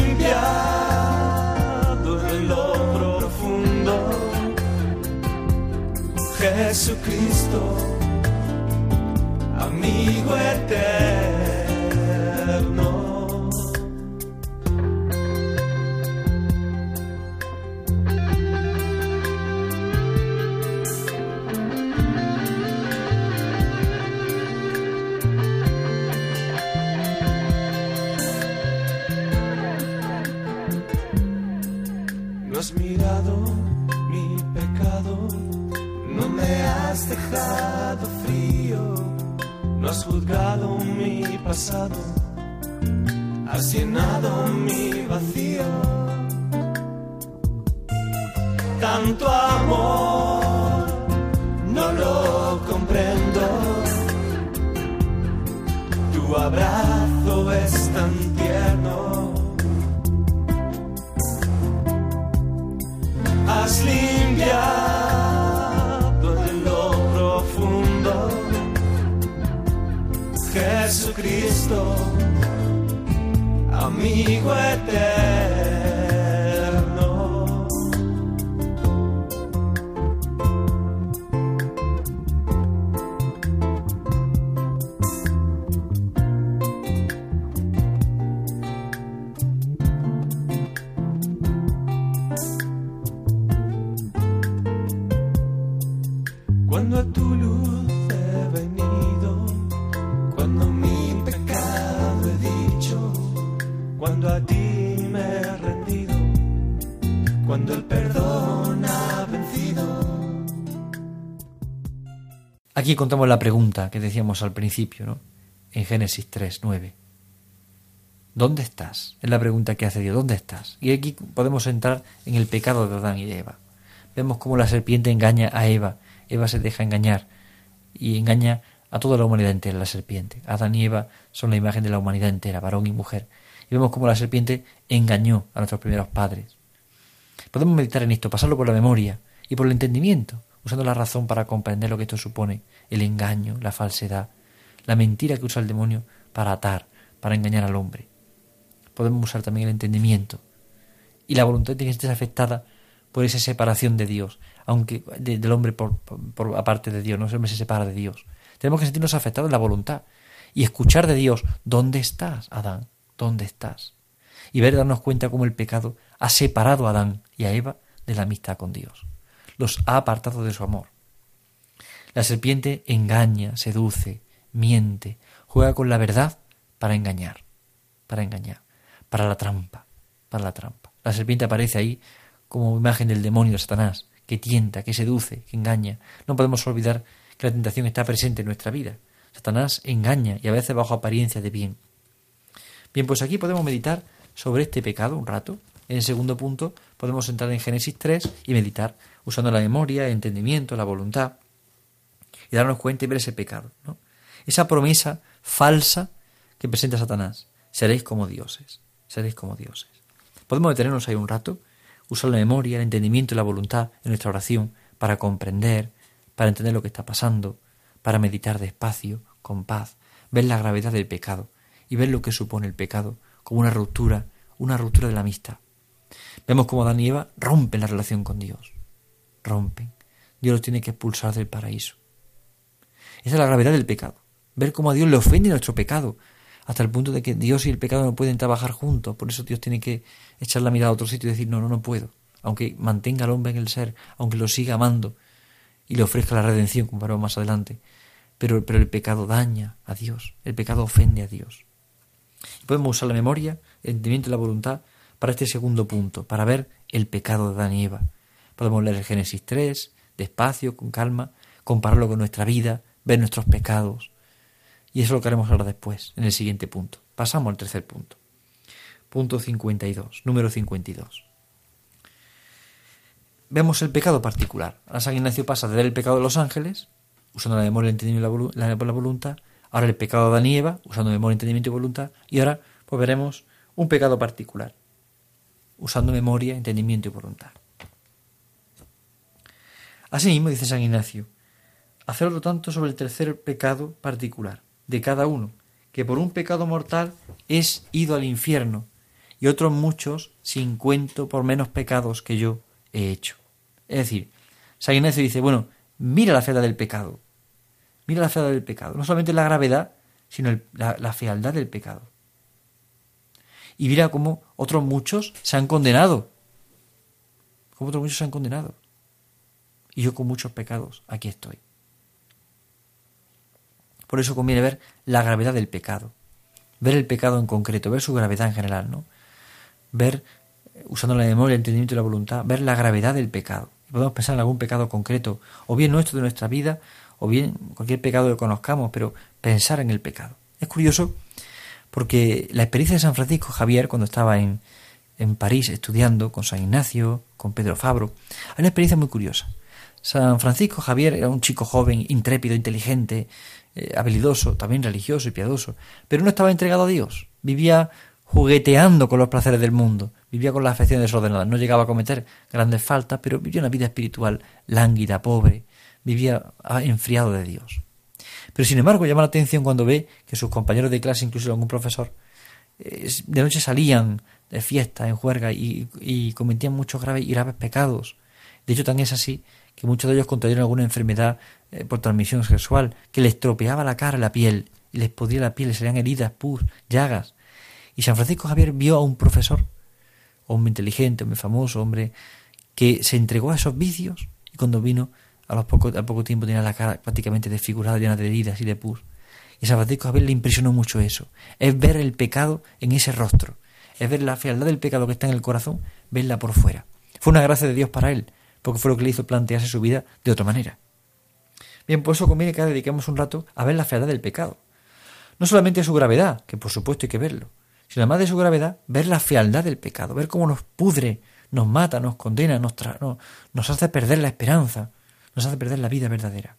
limpiado en lo profundo, Jesucristo, amigo eterno. No has mirado mi pecado, no me has dejado frío, no has juzgado mi pasado, has llenado mi vacío. Tanto amor no lo comprendo, tu abrazo es tan tierno, has limpiado en lo profundo, Jesucristo, amigo eterno. Cuando a tu luz he venido, cuando mi pecado he dicho, cuando a ti me he rendido, cuando el perdón ha vencido. Aquí contamos la pregunta que decíamos al principio, ¿no? En Génesis tres, nueve. ¿Dónde estás? Es la pregunta que hace Dios. ¿Dónde estás? Y aquí podemos entrar en el pecado de Adán y de Eva. Vemos cómo la serpiente engaña a Eva. Eva se deja engañar y engaña a toda la humanidad entera, la serpiente. Adán y Eva son la imagen de la humanidad entera, varón y mujer. Y vemos cómo la serpiente engañó a nuestros primeros padres. Podemos meditar en esto, pasarlo por la memoria y por el entendimiento, usando la razón para comprender lo que esto supone, el engaño, la falsedad, la mentira que usa el demonio para atar, para engañar al hombre. Podemos usar también el entendimiento Y la voluntad tiene que estar afectada por esa separación de Dios, aunque de, del hombre por, por, por aparte de Dios, no el hombre se separa de Dios. Tenemos que sentirnos afectados en la voluntad y escuchar de Dios, ¿dónde estás, Adán? ¿Dónde estás? Y ver, darnos cuenta cómo el pecado ha separado a Adán y a Eva de la amistad con Dios. Los ha apartado de su amor. La serpiente engaña, seduce, miente, juega con la verdad para engañar, para engañar, para la trampa, para la trampa. La serpiente aparece ahí como imagen del demonio de Satanás, que tienta, que seduce, que engaña. No podemos olvidar que la tentación está presente en nuestra vida. Satanás engaña y a veces bajo apariencia de bien. Bien, pues aquí podemos meditar sobre este pecado un rato. En el segundo punto podemos entrar en Génesis tres y meditar usando la memoria, el entendimiento, la voluntad y darnos cuenta y ver ese pecado, ¿no? Esa promesa falsa que presenta Satanás. Seréis como dioses, seréis como dioses. Podemos detenernos ahí un rato, usar la memoria, el entendimiento y la voluntad en nuestra oración para comprender, para entender lo que está pasando, para meditar despacio, con paz, ver la gravedad del pecado y ver lo que supone el pecado como una ruptura, una ruptura de la amistad. Vemos cómo Adán y Eva rompen la relación con Dios, rompen. Dios los tiene que expulsar del paraíso. Esa es la gravedad del pecado, ver cómo a Dios le ofende nuestro pecado, hasta el punto de que Dios y el pecado no pueden trabajar juntos. Por eso Dios tiene que echar la mirada a otro sitio y decir, no, no, no puedo. Aunque mantenga al hombre en el ser, aunque lo siga amando y le ofrezca la redención, como veremos más adelante. Pero, pero el pecado daña a Dios, el pecado ofende a Dios. Y podemos usar la memoria, el entendimiento y la voluntad para este segundo punto, para ver el pecado de Adán y Eva. Podemos leer el Génesis tres, despacio, con calma, compararlo con nuestra vida, ver nuestros pecados. Y eso es lo que haremos ahora después, en el siguiente punto. Pasamos al tercer punto. Punto cincuenta y dos, número cincuenta y dos. Vemos el pecado particular. Ahora San Ignacio pasa de ver el pecado de los ángeles, usando la memoria, el entendimiento y la, la, la voluntad. Ahora el pecado de Adán y Eva, usando memoria, entendimiento y voluntad. Y ahora pues veremos un pecado particular, usando memoria, entendimiento y voluntad. Asimismo, dice San Ignacio, hacer otro tanto sobre el tercer pecado particular de cada uno, que por un pecado mortal es ido al infierno, y otros muchos sin cuento por menos pecados que yo he hecho. Es decir, San Ignacio dice, bueno, mira la fealdad del pecado, mira la fealdad del pecado, no solamente la gravedad, sino el, la, la fealdad del pecado. Y mira cómo otros muchos se han condenado, cómo otros muchos se han condenado, y yo con muchos pecados aquí estoy. Por eso conviene ver la gravedad del pecado, ver el pecado en concreto, ver su gravedad en general, ¿no? Ver, usando la memoria, el entendimiento y la voluntad, ver la gravedad del pecado. Podemos pensar en algún pecado concreto, o bien nuestro de nuestra vida, o bien cualquier pecado que conozcamos, pero pensar en el pecado. Es curioso porque la experiencia de San Francisco Javier, cuando estaba en, en París estudiando con San Ignacio, con Pedro Fabro, hay una experiencia muy curiosa. San Francisco Javier era un chico joven, intrépido, inteligente, eh, habilidoso, también religioso y piadoso, pero no estaba entregado a Dios. Vivía jugueteando con los placeres del mundo, vivía con las afecciones desordenadas, no llegaba a cometer grandes faltas, pero vivía una vida espiritual lánguida, pobre, vivía enfriado de Dios. Pero sin embargo llama la atención cuando ve que sus compañeros de clase, incluso algún profesor, eh, de noche salían de fiesta, en juerga, y, y cometían muchos graves y graves pecados. De hecho, tan es así que muchos de ellos contrajeron alguna enfermedad eh, por transmisión sexual que les estropeaba la cara, la piel, y les podía la piel, les salían heridas, pus, llagas. Y San Francisco Javier vio a un profesor, hombre inteligente, hombre famoso, hombre que se entregó a esos vicios, y cuando vino, a los poco, al poco tiempo tenía la cara prácticamente desfigurada, llena de heridas y de pus. Y a San Francisco Javier le impresionó mucho eso, es ver el pecado en ese rostro, es ver la fealdad del pecado que está en el corazón, verla por fuera. Fue una gracia de Dios para él, porque fue lo que le hizo plantearse su vida de otra manera. Bien, por eso conviene que dediquemos un rato a ver la fealdad del pecado. No solamente su gravedad, que por supuesto hay que verlo, sino además de su gravedad, ver la fealdad del pecado, ver cómo nos pudre, nos mata, nos condena, nos, tra- no, nos hace perder la esperanza, nos hace perder la vida verdadera.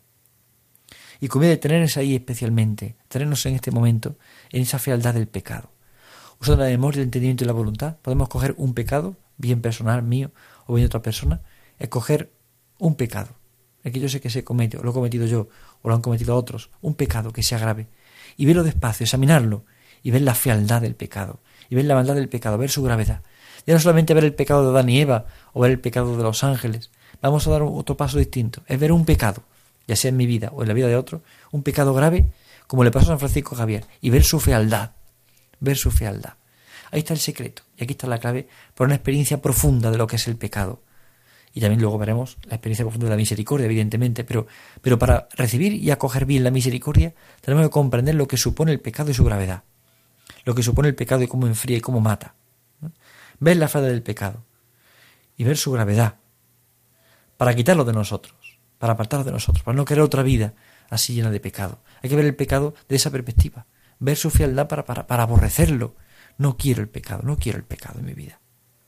Y conviene detenernos ahí especialmente, tenernos en este momento, en esa fealdad del pecado. Usando la memoria, el entendimiento y la voluntad, podemos coger un pecado, bien personal, mío, o bien de otra persona, escoger un pecado, el que yo sé que se comete, o lo he cometido yo, o lo han cometido otros, un pecado que sea grave, y verlo despacio, examinarlo, y ver la fealdad del pecado, y ver la maldad del pecado, ver su gravedad. Ya no solamente ver el pecado de Adán y Eva o ver el pecado de los ángeles. Vamos a dar otro paso distinto. Es ver un pecado, ya sea en mi vida o en la vida de otro, un pecado grave, como le pasó a San Francisco Javier, y ver su fealdad. Ver su fealdad. Ahí está el secreto. Y aquí está la clave para una experiencia profunda de lo que es el pecado. Y también luego veremos la experiencia profunda de la misericordia, evidentemente. Pero, pero para recibir y acoger bien la misericordia, tenemos que comprender lo que supone el pecado y su gravedad. Lo que supone el pecado y cómo enfría y cómo mata. ¿No? Ver la falta del pecado y ver su gravedad. Para quitarlo de nosotros, para apartarlo de nosotros, para no querer otra vida así llena de pecado. Hay que ver el pecado de esa perspectiva. Ver su fealdad para, para, para aborrecerlo. No quiero el pecado, no quiero el pecado en mi vida.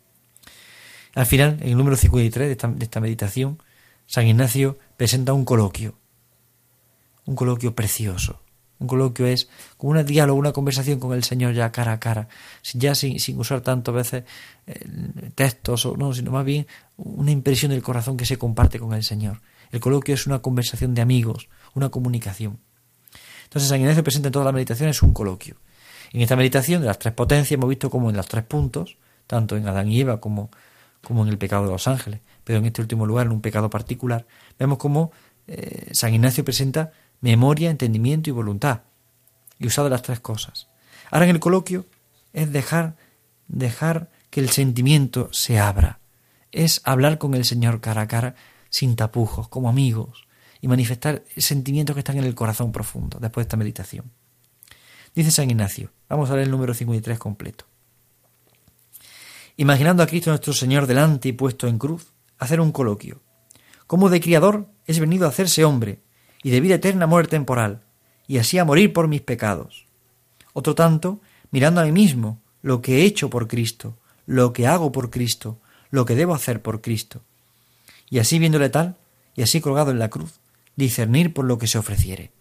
Al final, en el número cincuenta y tres de esta, de esta meditación, San Ignacio presenta un coloquio. Un coloquio precioso. Un coloquio es como un diálogo, una conversación con el Señor ya cara a cara, ya sin, sin usar tantas veces eh, textos, o no, sino más bien una impresión del corazón que se comparte con el Señor. El coloquio es una conversación de amigos, una comunicación. Entonces San Ignacio presenta en todas las meditaciones un coloquio. En esta meditación de las tres potencias hemos visto como en los tres puntos, tanto en Adán y Eva como, como en el pecado de los ángeles, pero en este último lugar, en un pecado particular, vemos cómo eh, San Ignacio presenta memoria, entendimiento y voluntad, y usado las tres cosas. Ahora en el coloquio es dejar, dejar que el sentimiento se abra, es hablar con el Señor cara a cara, sin tapujos, como amigos, y manifestar sentimientos que están en el corazón profundo, después de esta meditación. Dice San Ignacio, vamos a leer el número cincuenta y tres completo. Imaginando a Cristo nuestro Señor delante y puesto en cruz, hacer un coloquio. Como de criador es venido a hacerse hombre, y de vida eterna muerte temporal, y así a morir por mis pecados. Otro tanto, mirando a mí mismo, lo que he hecho por Cristo, lo que hago por Cristo, lo que debo hacer por Cristo. Y así viéndole tal, y así colgado en la cruz, discernir por lo que se ofreciere.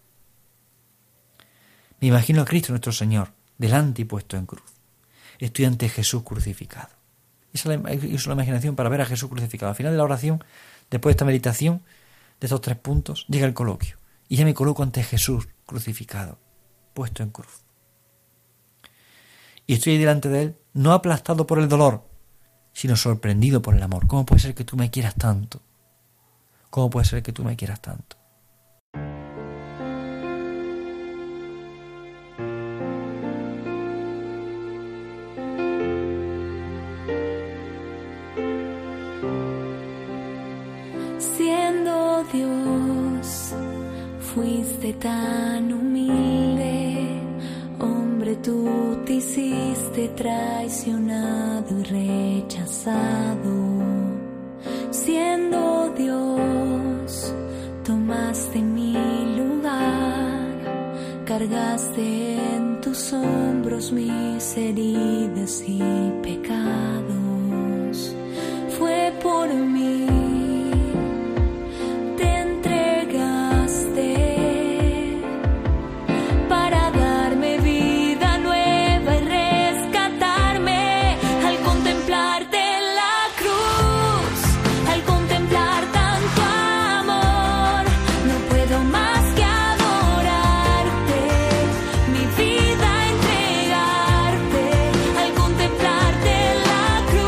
Me imagino a Cristo nuestro Señor, delante y puesto en cruz. Estoy ante Jesús crucificado. Esa es la, esa es la imaginación para ver a Jesús crucificado. Al final de la oración, después de esta meditación, de estos tres puntos, llega el coloquio. Y ya me coloco ante Jesús crucificado, puesto en cruz. Y estoy ahí delante de Él, no aplastado por el dolor, sino sorprendido por el amor. ¿Cómo puede ser que tú me quieras tanto? ¿Cómo puede ser que tú me quieras tanto? Siendo Dios, fuiste tan humilde, hombre, tú te hiciste traicionado y rechazado. Siendo Dios, tomaste mi lugar, cargaste en tus hombros mis heridas y pecados. Fue por mí. La cruz.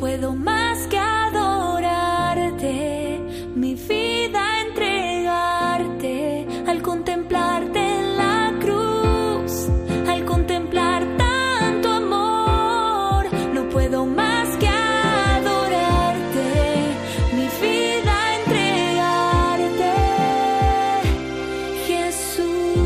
puedo más que adorarte, mi vida entregarte, al contemplarte en la cruz, al contemplar tanto amor, no puedo más que adorarte, mi vida entregarte, Jesús.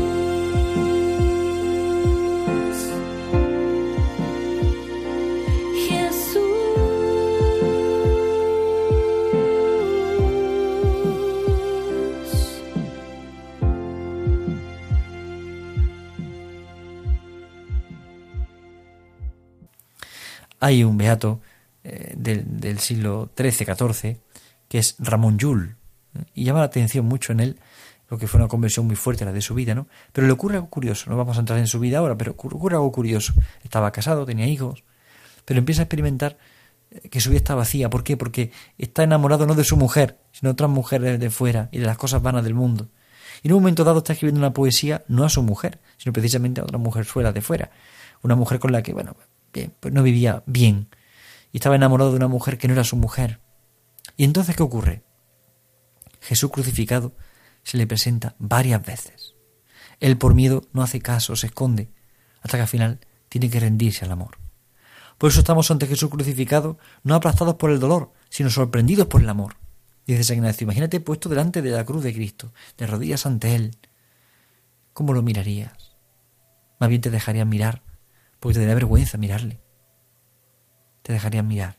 Hay un beato eh, del, del siglo trece catorce que es Ramón Llull, ¿eh? y llama la atención mucho en él, porque fue una conversión muy fuerte la de su vida, ¿no? Pero le ocurre algo curioso, no vamos a entrar en su vida ahora, pero ocurre algo curioso. Estaba casado, tenía hijos, pero empieza a experimentar que su vida está vacía. ¿Por qué? Porque está enamorado no de su mujer, sino de otras mujeres de fuera y de las cosas vanas del mundo. Y en un momento dado está escribiendo una poesía no a su mujer, sino precisamente a otra mujer suela de fuera. Una mujer con la que, bueno, bien, pues no vivía bien. Y estaba enamorado de una mujer que no era su mujer. ¿Y entonces qué ocurre? Jesús crucificado se le presenta varias veces. Él por miedo no hace caso, se esconde, hasta que al final tiene que rendirse al amor. Por eso estamos ante Jesús crucificado, no aplastados por el dolor, sino sorprendidos por el amor. Dice San Ignacio, imagínate puesto delante de la cruz de Cristo, de rodillas ante Él. ¿Cómo lo mirarías? Más bien te dejarías mirar, porque te daría vergüenza mirarle. Te dejarías mirar.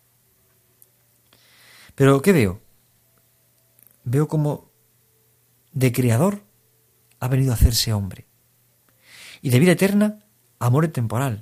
Pero ¿qué veo? Veo como de creador ha venido a hacerse hombre. Y de vida eterna, amor temporal.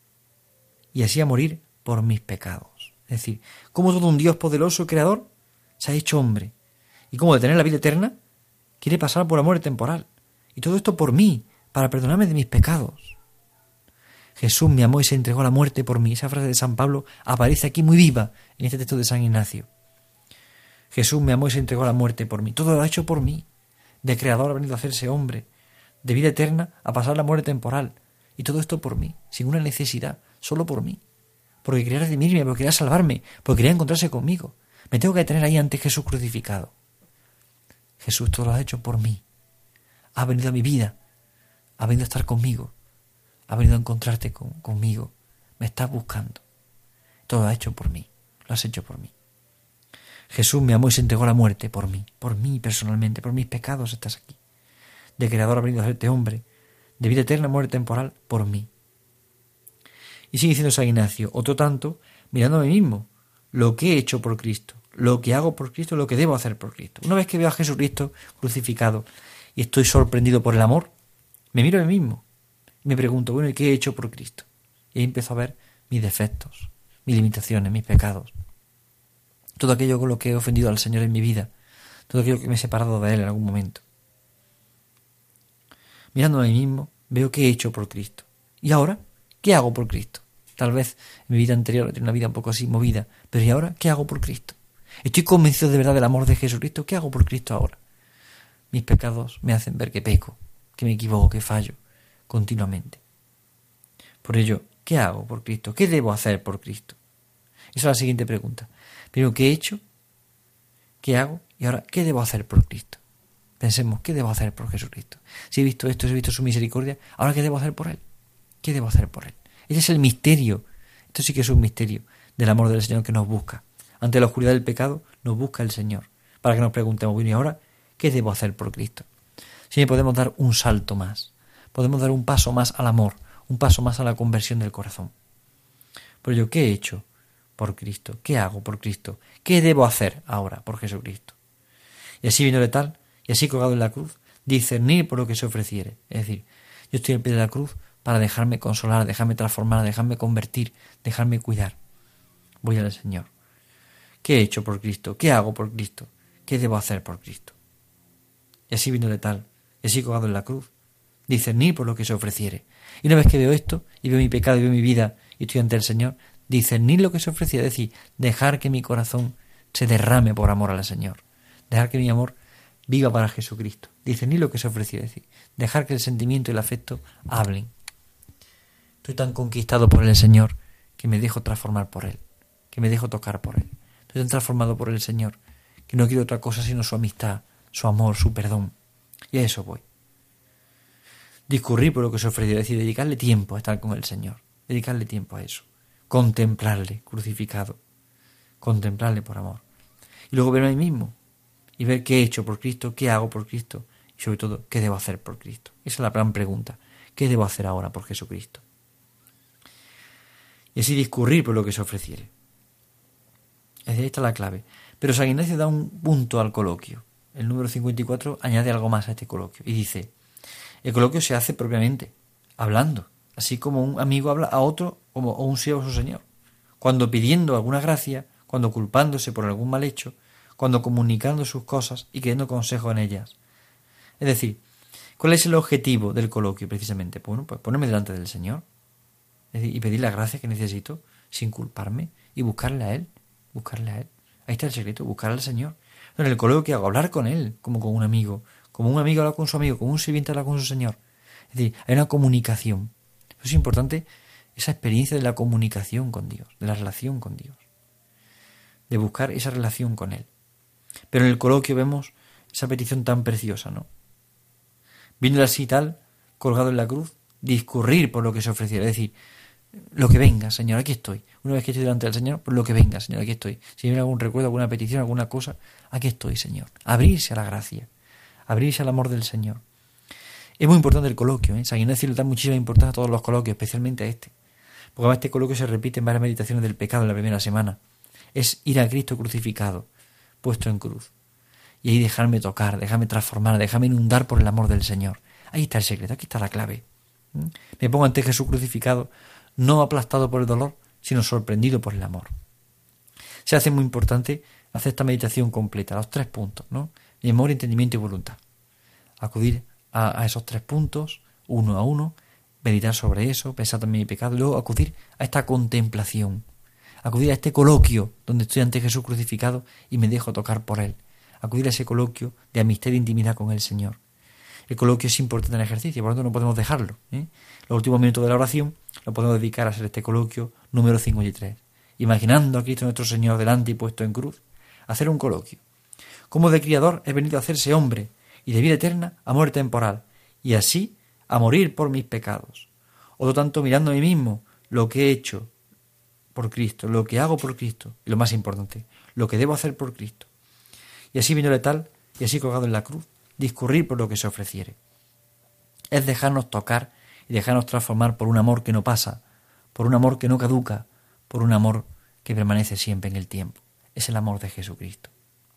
Y así a morir por mis pecados. Es decir, como todo un Dios poderoso creador se ha hecho hombre. Y como de tener la vida eterna, quiere pasar por amor temporal. Y todo esto por mí, para perdonarme de mis pecados. Jesús me amó y se entregó a la muerte por mí. Esa frase de San Pablo aparece aquí muy viva en este texto de San Ignacio. Jesús me amó y se entregó a la muerte por mí. Todo lo ha hecho por mí. De creador ha venido a hacerse hombre. De vida eterna a pasar la muerte temporal. Y todo esto por mí, sin una necesidad, solo por mí. Porque quería redimirme, porque quería salvarme, porque quería encontrarse conmigo. Me tengo que detener ahí ante Jesús crucificado. Jesús todo lo ha hecho por mí. Ha venido a mi vida. Ha venido a estar conmigo. Ha venido a encontrarte con, conmigo. Me estás buscando. Todo lo ha hecho por mí. Lo has hecho por mí. Jesús me amó y se entregó a la muerte por mí. Por mí personalmente. Por mis pecados estás aquí. De creador ha venido a hacerte hombre. De vida eterna, muerte temporal, por mí. Y sigue diciendo San Ignacio, otro tanto, mirando a mí mismo, lo que he hecho por Cristo, lo que hago por Cristo, lo que debo hacer por Cristo. Una vez que veo a Jesucristo crucificado y estoy sorprendido por el amor, me miro a mí mismo y me pregunto, bueno, ¿y qué he hecho por Cristo? Y ahí empiezo a ver mis defectos, mis limitaciones, mis pecados, todo aquello con lo que he ofendido al Señor en mi vida, todo aquello que me he separado de Él en algún momento. Mirando a mí mismo, veo qué he hecho por Cristo. ¿Y ahora qué hago por Cristo? Tal vez en mi vida anterior tenía una vida un poco así movida, pero ¿y ahora qué hago por Cristo? Estoy convencido de verdad del amor de Jesucristo. ¿Qué hago por Cristo ahora? Mis pecados me hacen ver que peco, que me equivoco, que fallo continuamente. Por ello, ¿qué hago por Cristo? ¿Qué debo hacer por Cristo? Esa es la siguiente pregunta. Primero, ¿qué he hecho? ¿Qué hago? Y ahora, ¿qué debo hacer por Cristo? Pensemos, ¿qué debo hacer por Jesucristo? Si he visto esto, si he visto su misericordia, ¿ahora qué debo hacer por Él? ¿Qué debo hacer por Él? Ese es el misterio. Esto sí que es un misterio del amor del Señor que nos busca. Ante la oscuridad del pecado, nos busca el Señor. Para que nos preguntemos, bueno, ¿y ahora qué debo hacer por Cristo? Si podemos dar un salto más. Podemos dar un paso más al amor, un paso más a la conversión del corazón. Por ello, ¿qué he hecho por Cristo? ¿Qué hago por Cristo? ¿Qué debo hacer ahora por Jesucristo? Y así viéndole tal, y así colgado en la cruz, discernir por lo que se ofreciere. Es decir, yo estoy al pie de la cruz para dejarme consolar, dejarme transformar, dejarme convertir, dejarme cuidar. Voy al Señor. ¿Qué he hecho por Cristo? ¿Qué hago por Cristo? ¿Qué debo hacer por Cristo? Y así viéndole tal, y así colgado en la cruz, discernir por lo que se ofreciere. Y una vez que veo esto, y veo mi pecado, y veo mi vida, y estoy ante el Señor, discernir lo que se ofreciere, es decir, dejar que mi corazón se derrame por amor al Señor. Dejar que mi amor viva para Jesucristo. Discernir lo que se ofreciere, es decir, dejar que el sentimiento y el afecto hablen. Estoy tan conquistado por el Señor que me dejo transformar por Él, que me dejo tocar por Él. Estoy tan transformado por el Señor que no quiero otra cosa sino su amistad, su amor, su perdón. Y a eso voy. Discurrir por lo que se ofrece, es decir, dedicarle tiempo a estar con el Señor, dedicarle tiempo a eso, contemplarle crucificado, contemplarle por amor. Y luego verme a mí mismo y ver qué he hecho por Cristo, qué hago por Cristo y sobre todo qué debo hacer por Cristo. Esa es la gran pregunta. ¿Qué debo hacer ahora por Jesucristo? Y así discurrir por lo que se ofreciere. Es decir, esta es la clave. Pero San Ignacio da un punto al coloquio. El número cincuenta y cuatro añade algo más a este coloquio y dice: el coloquio se hace propiamente, hablando, así como un amigo habla a otro como o un siervo a su señor, cuando pidiendo alguna gracia, cuando culpándose por algún mal hecho, cuando comunicando sus cosas y queriendo consejo en ellas. Es decir, ¿cuál es el objetivo del coloquio precisamente? Bueno, pues ponerme delante del Señor, es decir, y pedir la gracia que necesito sin culparme y buscarle a Él, buscarle a Él. Ahí está el secreto, buscar al Señor. En el coloquio hago, hablar con Él, como con un amigo, como un amigo habla con su amigo, como un sirviente habla con su Señor. Es decir, hay una comunicación. Eso es importante, esa experiencia de la comunicación con Dios, de la relación con Dios, de buscar esa relación con Él. Pero en el coloquio vemos esa petición tan preciosa, ¿no? Viendo así tal, colgado en la cruz, discurrir por lo que se ofreciera, es decir, lo que venga, Señor, aquí estoy. Una vez que estoy delante del Señor, por lo que venga, Señor, aquí estoy. Si viene algún recuerdo, alguna petición, alguna cosa, aquí estoy, Señor. Abrirse a la gracia, abrirse al amor del Señor. Es muy importante el coloquio, ¿eh? San Ignacio le da muchísima importancia a todos los coloquios, especialmente a este. Porque además este coloquio se repite en varias meditaciones del pecado en la primera semana. Es ir a Cristo crucificado, puesto en cruz. Y ahí dejarme tocar, dejarme transformar, dejarme inundar por el amor del Señor. Ahí está el secreto, aquí está la clave. ¿Mm? Me pongo ante Jesús crucificado, no aplastado por el dolor, sino sorprendido por el amor. Se hace muy importante hacer esta meditación completa, los tres puntos, ¿no? Memoria, entendimiento y voluntad. Acudir a, a esos tres puntos, uno a uno, meditar sobre eso, pensar también en mi pecado, y luego acudir a esta contemplación, acudir a este coloquio donde estoy ante Jesús crucificado y me dejo tocar por Él, acudir a ese coloquio de amistad e intimidad con el Señor. El coloquio es importante en el ejercicio, por lo tanto no podemos dejarlo, ¿eh? Los últimos minutos de la oración lo podemos dedicar a hacer este coloquio número cincuenta y tres. Imaginando a Cristo nuestro Señor delante y puesto en cruz, hacer un coloquio. Como de criador he venido a hacerse hombre y de vida eterna a muerte temporal, y así a morir por mis pecados. Otro tanto mirando a mí mismo lo que he hecho por Cristo, lo que hago por Cristo, y lo más importante, lo que debo hacer por Cristo. Y así viéndole tal, y así colgado en la cruz, discurrir por lo que se ofreciere. Es dejarnos tocar y dejarnos transformar por un amor que no pasa, por un amor que no caduca, por un amor que permanece siempre en el tiempo. Es el amor de Jesucristo.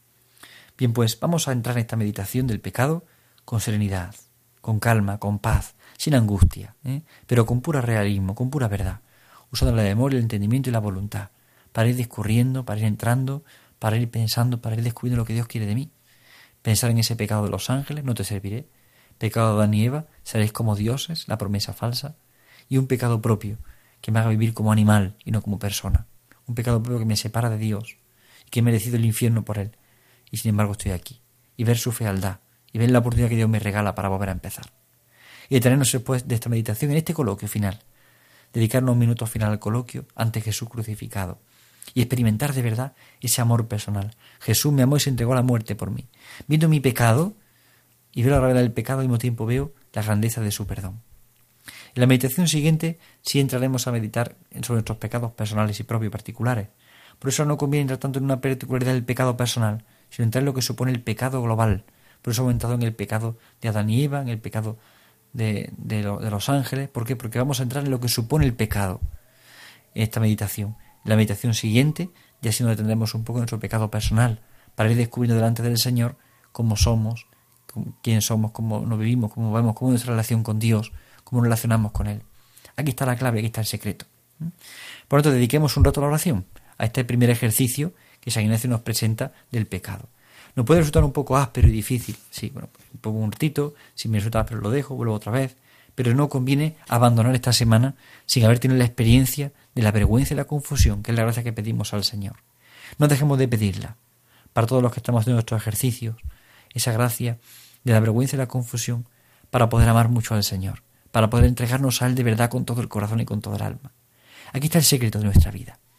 Bien, pues vamos a entrar en esta meditación del pecado con serenidad, con calma, con paz, sin angustia, ¿eh? pero con puro realismo, con pura verdad, usando la memoria, el entendimiento y la voluntad, para ir discurriendo, para ir entrando, para ir pensando, para ir descubriendo lo que Dios quiere de mí. Pensar en ese pecado de los ángeles, no te serviré. Pecado de Adán y Eva, seréis como dioses, la promesa falsa. Y un pecado propio, que me haga vivir como animal y no como persona. Un pecado propio que me separa de Dios y que he merecido el infierno por Él. Y sin embargo estoy aquí. Y ver su fealdad, y ver la oportunidad que Dios me regala para volver a empezar. Y detenernos después de esta meditación en este coloquio final. Dedicarnos un minuto final al coloquio ante Jesús crucificado. Y experimentar de verdad ese amor personal. Jesús me amó y se entregó a la muerte por mí. Viendo mi pecado, y veo la gravedad del pecado, al mismo tiempo veo la grandeza de su perdón. En la meditación siguiente sí entraremos a meditar sobre nuestros pecados personales y propios particulares. Por eso no conviene entrar tanto en una particularidad del pecado personal, sino entrar en lo que supone el pecado global. Por eso hemos entrado en el pecado de Adán y Eva, en el pecado de, de, lo, de los ángeles. ¿Por qué? Porque vamos a entrar en lo que supone el pecado en esta meditación. En la meditación siguiente ya sí nos detendremos un poco en nuestro pecado personal, para ir descubriendo delante del Señor cómo somos, quién somos, cómo nos vivimos, cómo vemos, cómo es nuestra relación con Dios, cómo nos relacionamos con Él. Aquí está la clave, aquí está el secreto. Por lo tanto, dediquemos un rato a la oración, a este primer ejercicio que San Ignacio nos presenta del pecado. Nos puede resultar un poco áspero y difícil, sí, bueno, pues pongo un ratito, si me resulta áspero lo dejo, vuelvo otra vez, pero no conviene abandonar esta semana sin haber tenido la experiencia de la vergüenza y la confusión, que es la gracia que pedimos al Señor. No dejemos de pedirla para todos los que estamos haciendo nuestros ejercicios, esa gracia de la vergüenza y la confusión, para poder amar mucho al Señor, para poder entregarnos a Él de verdad con todo el corazón y con toda el alma. Aquí está el secreto de nuestra vida.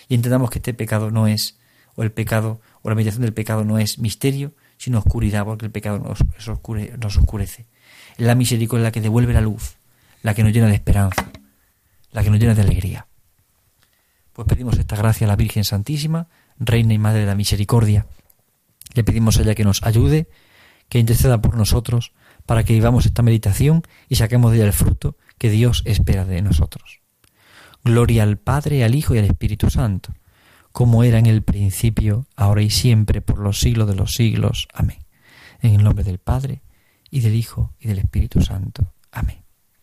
y entendamos que este pecado no es, o el pecado, o la meditación del pecado no es misterio, sino oscuridad, porque el pecado nos, oscure, nos oscurece. Es la misericordia la que devuelve la luz, la que nos llena de esperanza, la que nos llena de alegría. Pues pedimos esta gracia a la Virgen Santísima, Reina y Madre de la Misericordia. Le pedimos a ella que nos ayude, que interceda por nosotros, para que vivamos esta meditación y saquemos de ella el fruto que Dios espera de nosotros. Gloria al Padre, al Hijo y al Espíritu Santo, como era en el principio, ahora y siempre, por los siglos de los siglos. Amén. En el nombre del Padre, y del Hijo, y del Espíritu Santo. Amén.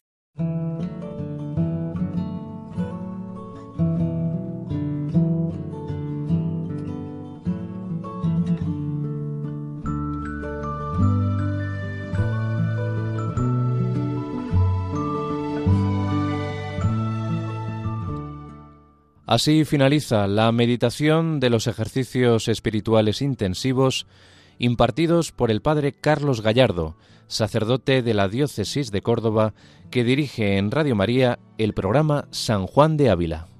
Así finaliza la meditación de los ejercicios espirituales intensivos impartidos por el padre Carlos Gallardo, sacerdote de la Diócesis de Córdoba, que dirige en Radio María el programa San Juan de Ávila.